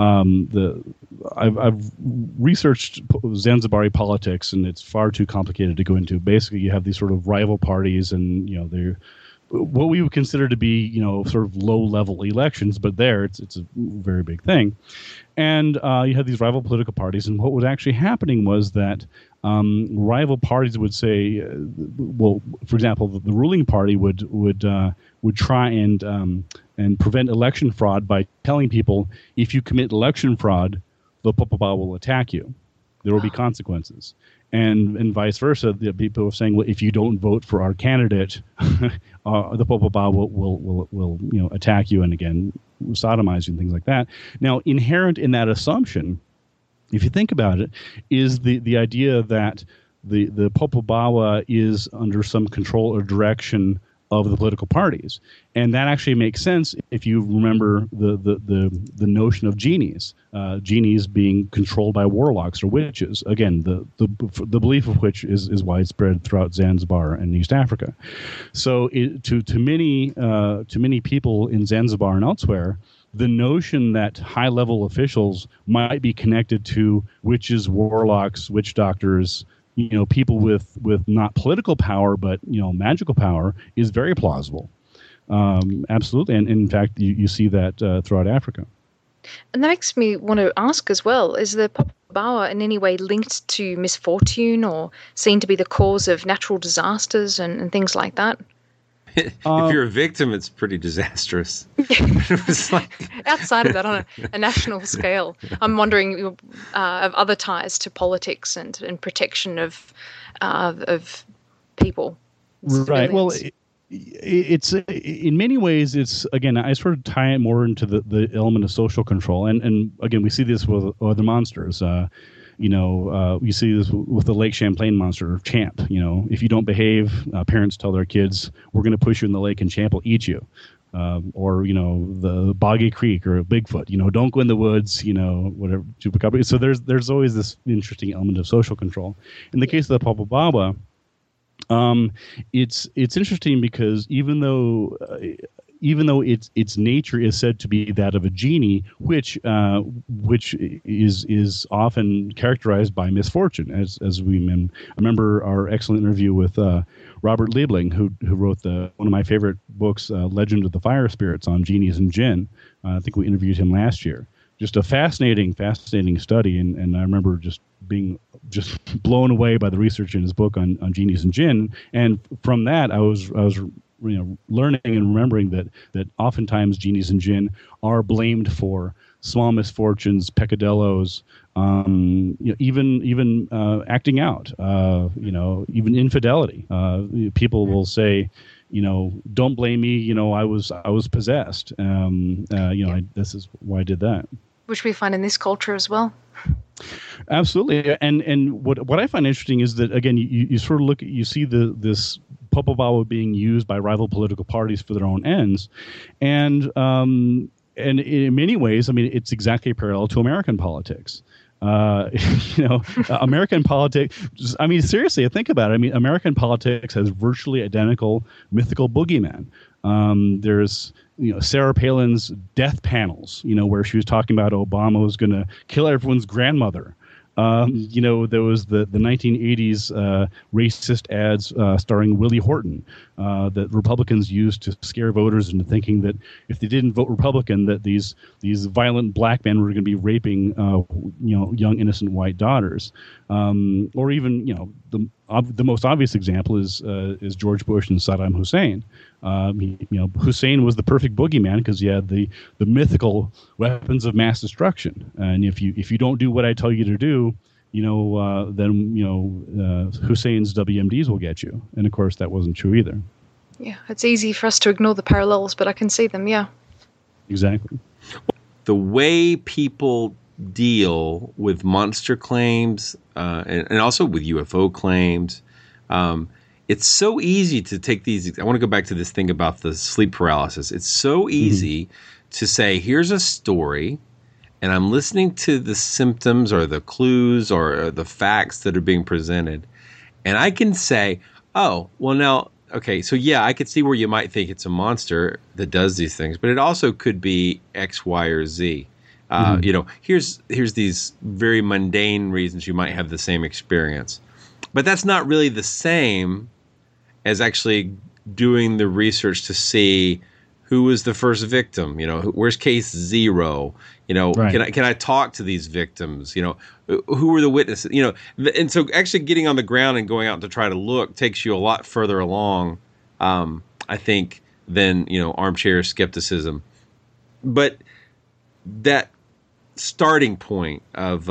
I've researched Zanzibari politics, and it's far too complicated to go into. Basically, you have these sort of rival parties, and they're what we would consider to be, sort of low-level elections, but it's a very big thing. And you had these rival political parties, and what was actually happening was that rival parties would say, for example, the ruling party would try and prevent election fraud by telling people, if you commit election fraud, the Popobawa will attack you. There will be consequences. And vice versa. The people were saying, well, if you don't vote for our candidate, the Popobawa will attack you and again sodomize you and things like that. Now, inherent in that assumption, if you think about it, is the idea that the Popobawa is under some control or direction of the political parties, and that actually makes sense if you remember the notion of genies, genies being controlled by warlocks or witches. Again, the belief of which is widespread throughout Zanzibar and East Africa. So to many people in Zanzibar and elsewhere, the notion that high-level officials might be connected to witches, warlocks, witch doctors, people with not political power, but, magical power is very plausible. Absolutely. And in fact, you see that throughout Africa. And that makes me want to ask as well, is the Popobawa in any way linked to misfortune or seen to be the cause of natural disasters and things like that? If you're a victim, it's pretty disastrous. It's like... Outside of that, on a national scale, I'm wondering of other ties to politics and protection of people. Right. Well, it's in many ways, it's, again, I sort of tie it more into the element of social control. And again, we see this with other monsters. You see this with the Lake Champlain monster, Champ. If you don't behave, parents tell their kids, we're going to push you in the lake and Champ will eat you. or the Boggy Creek or Bigfoot. Don't go in the woods. Whatever. Chupacabra. So there's always this interesting element of social control. In the case of the Popobawa, it's interesting because even though its nature is said to be that of a genie, which is often characterized by misfortune, as we remember our excellent interview with Robert Liebling, who wrote one of my favorite books, Legend of the Fire Spirits, on genies and jinn. I think we interviewed him last year. Just a fascinating study, and I remember just being blown away by the research in his book on genies and jinn. And from that, I was learning and remembering that oftentimes genies and jinn are blamed for small misfortunes, peccadillos, even acting out, even infidelity. People will say, don't blame me. I was possessed. This is why I did that. Which we find in this culture as well. Absolutely, and what I find interesting is that, again, you sort of you see this Popobawa being used by rival political parties for their own ends, and in many ways, I mean, it's exactly parallel to American politics. American politics. I mean, seriously, think about it. I mean, American politics has virtually identical mythical boogeyman. There's Sarah Palin's death panels, where she was talking about Obama was going to kill everyone's grandmother. There was the 1980s racist ads starring Willie Horton that Republicans used to scare voters into thinking that if they didn't vote Republican, that these violent black men were going to be raping young innocent white daughters. Or even the most obvious example is George Bush and Saddam Hussein. Hussein was the perfect boogeyman because he had the mythical weapons of mass destruction, and if you don't do what I tell you to do, then Hussein's WMDs will get you. And of course, that wasn't true either. Yeah, it's easy for us to ignore the parallels, but I can see them. Yeah, exactly. The way people deal with monster claims and also with UFO claims. It's so easy to take these. I want to go back to this thing about the sleep paralysis. It's so easy to say, here's a story, and I'm listening to the symptoms or the clues or the facts that are being presented. And I can say, oh, well, now, okay, so yeah, I could see where you might think it's a monster that does these things, but it also could be X, Y, or Z. Here's these very mundane reasons you might have the same experience. But that's not really the same as actually doing the research to see who was the first victim. Where's case 0? Right. Can I talk to these victims? Who were the witnesses? And so actually getting on the ground and going out to try to look takes you a lot further along, I think, than armchair skepticism. But that starting point of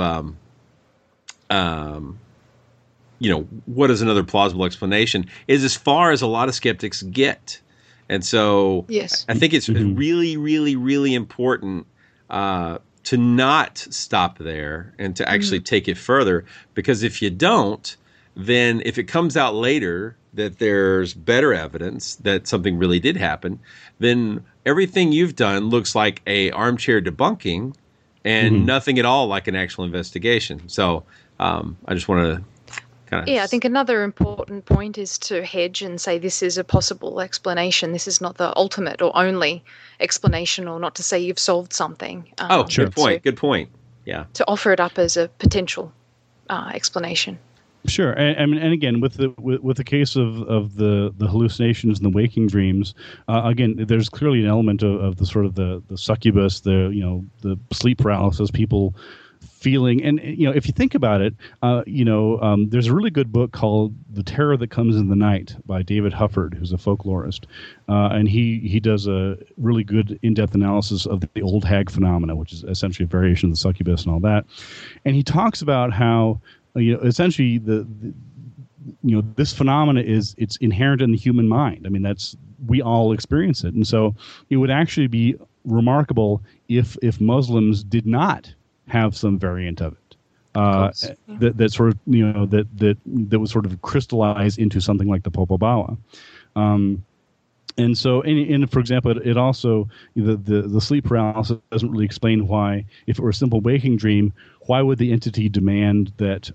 what is another plausible explanation is as far as a lot of skeptics get. And so yes. I think it's really, really, really important to not stop there and to actually take it further, because if you don't, then if it comes out later that there's better evidence that something really did happen, then everything you've done looks like a armchair debunking and nothing at all like an actual investigation. So I just want to I think another important point is to hedge and say this is a possible explanation. This is not the ultimate or only explanation, or not to say you've solved something. Good point. Good point. Yeah. To offer it up as a potential explanation. Sure, and again, with the case of the hallucinations and the waking dreams, again, there's clearly an element of the sort of the succubus, the sleep paralysis, people feeling. And if you think about it, there's a really good book called The Terror That Comes in the Night by David Hufford, who's a folklorist, and he does a really good in-depth analysis of the old hag phenomena, which is essentially a variation of the succubus and all that. And he talks about how essentially this phenomena it's inherent in the human mind. I mean, we all experience it, and so it would actually be remarkable if Muslims did not have some variant of it that sort of that would sort of crystallize into something like the Popobawa. And so, and for example, it also the sleep paralysis doesn't really explain why, if it were a simple waking dream, why would the entity demand that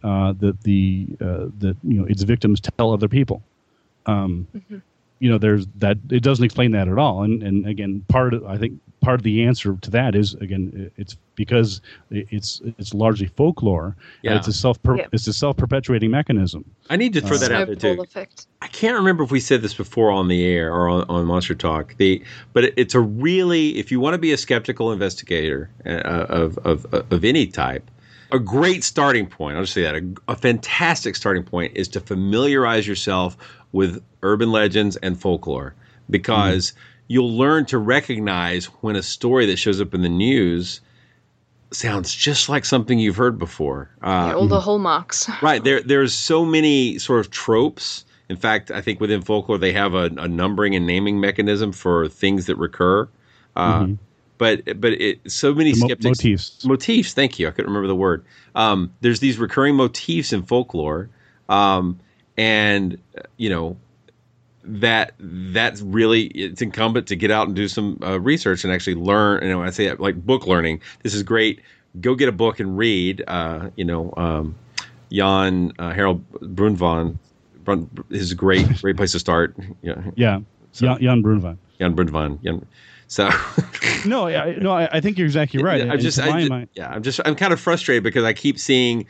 its victims tell other people? There's that. It doesn't explain that at all. And again, part of the answer to that is, again, it's because it's largely folklore. Yeah. It's a self-perpetuating mechanism. I need to throw that out there too. Effect. I can't remember if we said this before on the air or on Monster Talk. But it's a really, if you want to be a skeptical investigator of any type, a great starting point, I'll just say that, a fantastic starting point is to familiarize yourself with urban legends and folklore, because you'll learn to recognize when a story that shows up in the news sounds just like something you've heard before. All the hallmarks. Right. There's so many sort of tropes. In fact, I think within folklore they have a numbering and naming mechanism for things that recur. But so many skeptics. Motifs. Thank you. I couldn't remember the word. There's these recurring motifs in folklore, and that's really, it's incumbent to get out and do some research and actually learn. I say that like book learning. This is great. Go get a book and read. Jan Harold Brunvand is a great place to start. Yeah. So, Jan Brunvand. Jan Brunvand. So I think you're exactly right. I'm kind of frustrated because I keep seeing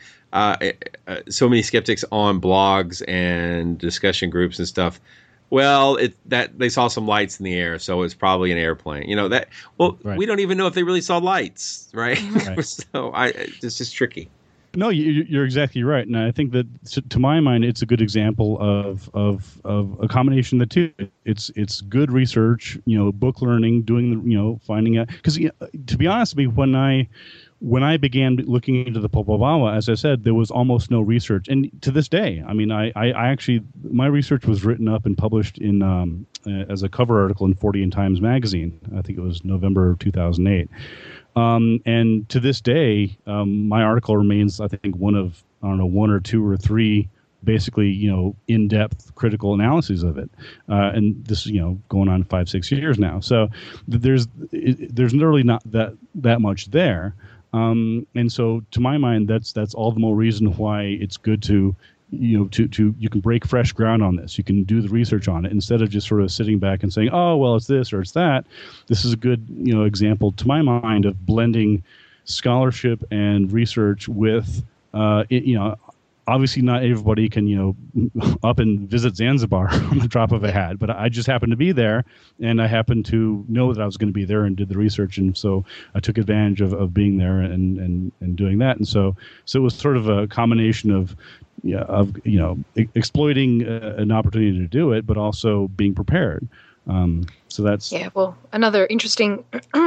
so many skeptics on blogs and discussion groups and stuff. Well, that they saw some lights in the air, so it's probably an airplane. Right. We don't even know if they really saw lights, right? So it's just tricky. No, you're exactly right, and I think that to my mind, it's a good example of a combination of the two. It's good research, book learning, doing finding out. Because to be honest with you, when I began looking into the Popobawa, as I said, there was almost no research, and to this day, I mean, I actually, my research was written up and published in as a cover article in 40 Times magazine. I think it was November of 2008. And to this day, my article remains, I think, one of, one or two or three basically, in-depth critical analyses of it. And this is, going on 5-6 years now. So there's literally not that much there. And so to my mind, that's all the more reason why it's good to you can break fresh ground on this. You can do the research on it instead of just sort of sitting back and saying, oh, well, it's this or it's that. This is a good, example to my mind of blending scholarship and research with, obviously not everybody can, up and visit Zanzibar on the drop of a hat, but I just happened to be there and I happened to know that I was going to be there and did the research. And so I took advantage of being there and doing that. And so it was sort of a combination of exploiting an opportunity to do it, but also being prepared. So that's another interesting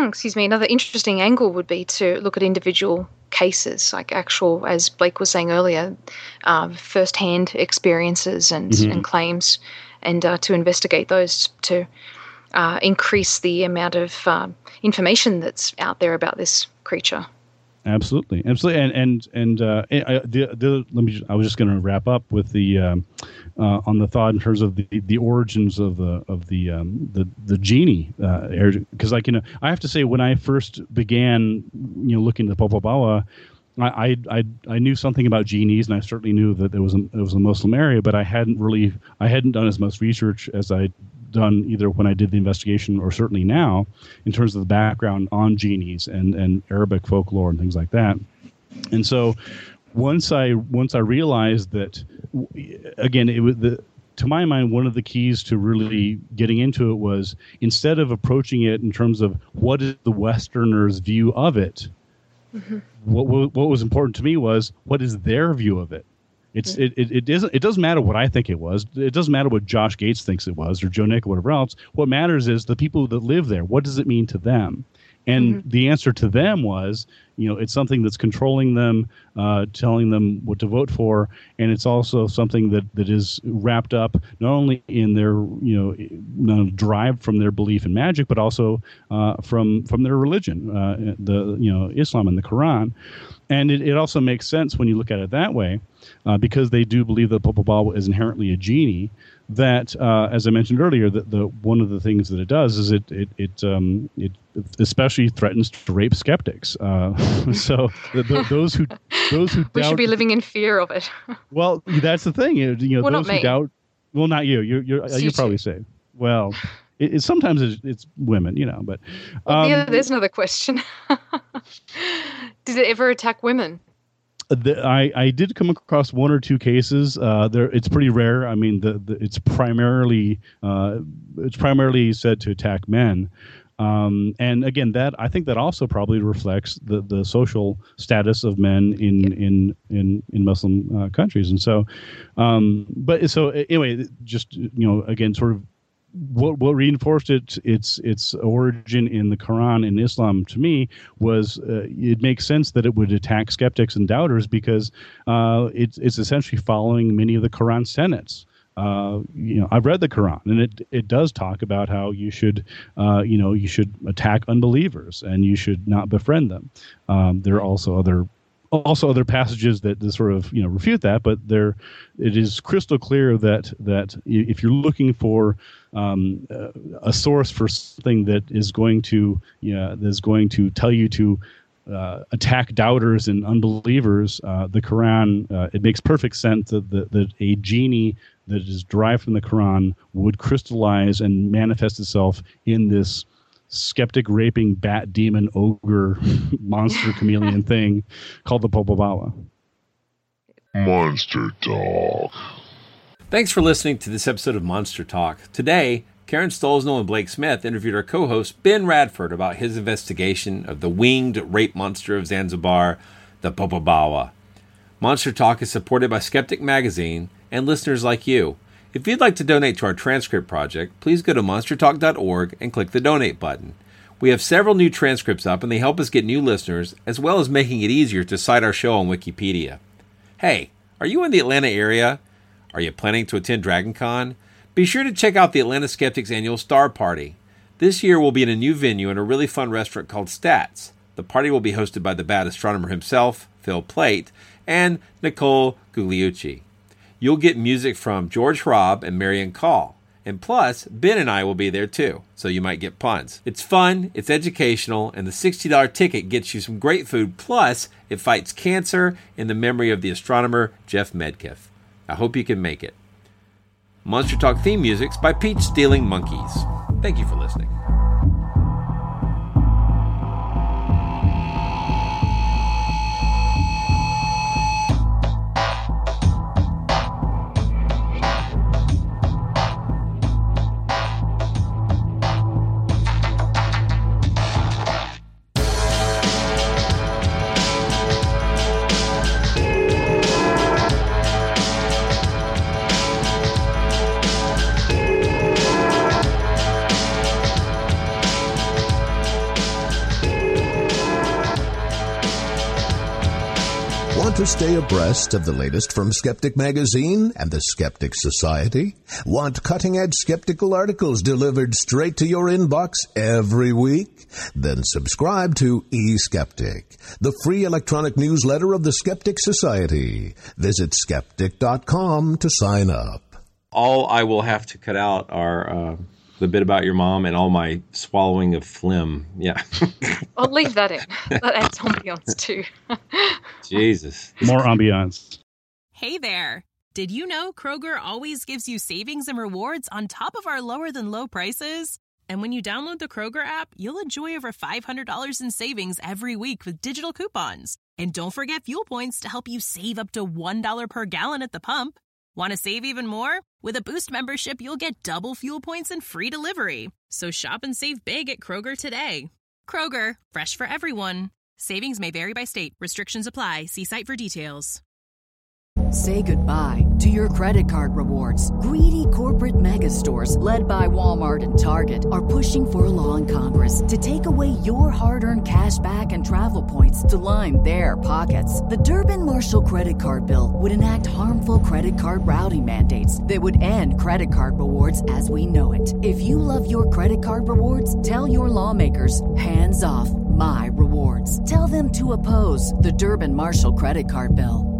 angle would be to look at individual cases, like actual, as Blake was saying earlier, first-hand experiences and claims, and to investigate those to increase the amount of information that's out there about this creature. Absolutely, and I was just going to wrap up with the on the thought in terms of the origins of the genie, because I have to say, when I first began looking at the Popobawa, I knew something about genies, and I certainly knew that it was a Muslim area, but I hadn't done as much research as I'd done either when I did the investigation or certainly now in terms of the background on genies and Arabic folklore and things like that. And so once I realized that, again, it was to my mind, one of the keys to really getting into it was, instead of approaching it in terms of what is the Westerners' view of it, what was important to me was, what is their view of it? It doesn't matter what I think it was. It doesn't matter what Josh Gates thinks it was, or Joe Nick, or whatever else. What matters is the people that live there. What does it mean to them? And the answer to them was, it's something that's controlling them, telling them what to vote for, and it's also something that is wrapped up not only in their, derived from their belief in magic, but also from their religion, Islam and the Quran. And it also makes sense when you look at it that way. because they do believe that Popo Bawa is inherently a genie. That, as I mentioned earlier, the one of the things that it does is it especially threatens to rape skeptics. So those who we doubt, should be living in fear of it. Well, that's the thing. Well, those who doubt. Well, not you. You're probably safe. Well, sometimes it's women, but there's another question. Did it ever attack women? I did come across one or two cases. It's pretty rare. I mean, it's primarily said to attack men. And again, I think that also probably reflects the social status of men in Muslim countries. And so, anyway, just again, sort of what reinforced its origin in the Quran in Islam to me was it makes sense that it would attack skeptics and doubters because it's essentially following many of the Quran's tenets. I've read the Quran, and it does talk about how you should attack unbelievers and you should not befriend them. There are also other passages that sort of refute that, but it is crystal clear that if you're looking for a source for something that is going to tell you to attack doubters and unbelievers, the Quran, it makes perfect sense that a genie that is derived from the Quran would crystallize and manifest itself in this skeptic raping bat demon ogre monster chameleon thing called the Popo Bawa. Monster Talk. Thanks for listening to this episode of Monster Talk. Today, Karen Stolzno and Blake Smith interviewed our co-host Ben Radford about his investigation of the winged rape monster of Zanzibar, the Popo Bawa. Monster Talk is supported by Skeptic Magazine and listeners like you. If you'd like to donate to our transcript project, please go to monstertalk.org and click the donate button. We have several new transcripts up, and they help us get new listeners, as well as making it easier to cite our show on Wikipedia. Hey, are you in the Atlanta area? Are you planning to attend DragonCon? Be sure to check out the Atlanta Skeptics annual Star Party. This year we'll be in a new venue in a really fun restaurant called Stats. The party will be hosted by the bad astronomer himself, Phil Plait, and Nicole Gugliucci. You'll get music from George Hrab and Marian Call. And plus, Ben and I will be there too, so you might get puns. It's fun, it's educational, and the $60 ticket gets you some great food, plus it fights cancer in the memory of the astronomer Jeff Medkiff. I hope you can make it. Monster Talk theme music's by Peach Stealing Monkeys. Thank you for listening. To stay abreast of the latest from Skeptic Magazine and the Skeptic Society? Want cutting-edge skeptical articles delivered straight to your inbox every week? Then subscribe to eSkeptic, the free electronic newsletter of the Skeptic Society. Visit skeptic.com to sign up. All I will have to cut out are the bit about your mom and all my swallowing of phlegm. Yeah. I'll leave that in. That adds ambiance too. Jesus. More ambiance. Hey there. Did you know Kroger always gives you savings and rewards on top of our lower than low prices? And when you download the Kroger app, you'll enjoy over $500 in savings every week with digital coupons. And don't forget fuel points to help you save up to $1 per gallon at the pump. Want to save even more? With a Boost membership, you'll get double fuel points and free delivery. So shop and save big at Kroger today. Kroger, fresh for everyone. Savings may vary by state. Restrictions apply. See site for details. Say goodbye to your credit card rewards. Greedy corporate mega stores, led by Walmart and Target, are pushing for a law in Congress to take away your hard-earned cash back and travel points to line their pockets. The Durbin-Marshall credit card bill would enact harmful credit card routing mandates that would end credit card rewards as we know it. If you love your credit card rewards, tell your lawmakers, hands off my rewards. Tell them to oppose the Durbin-Marshall credit card bill.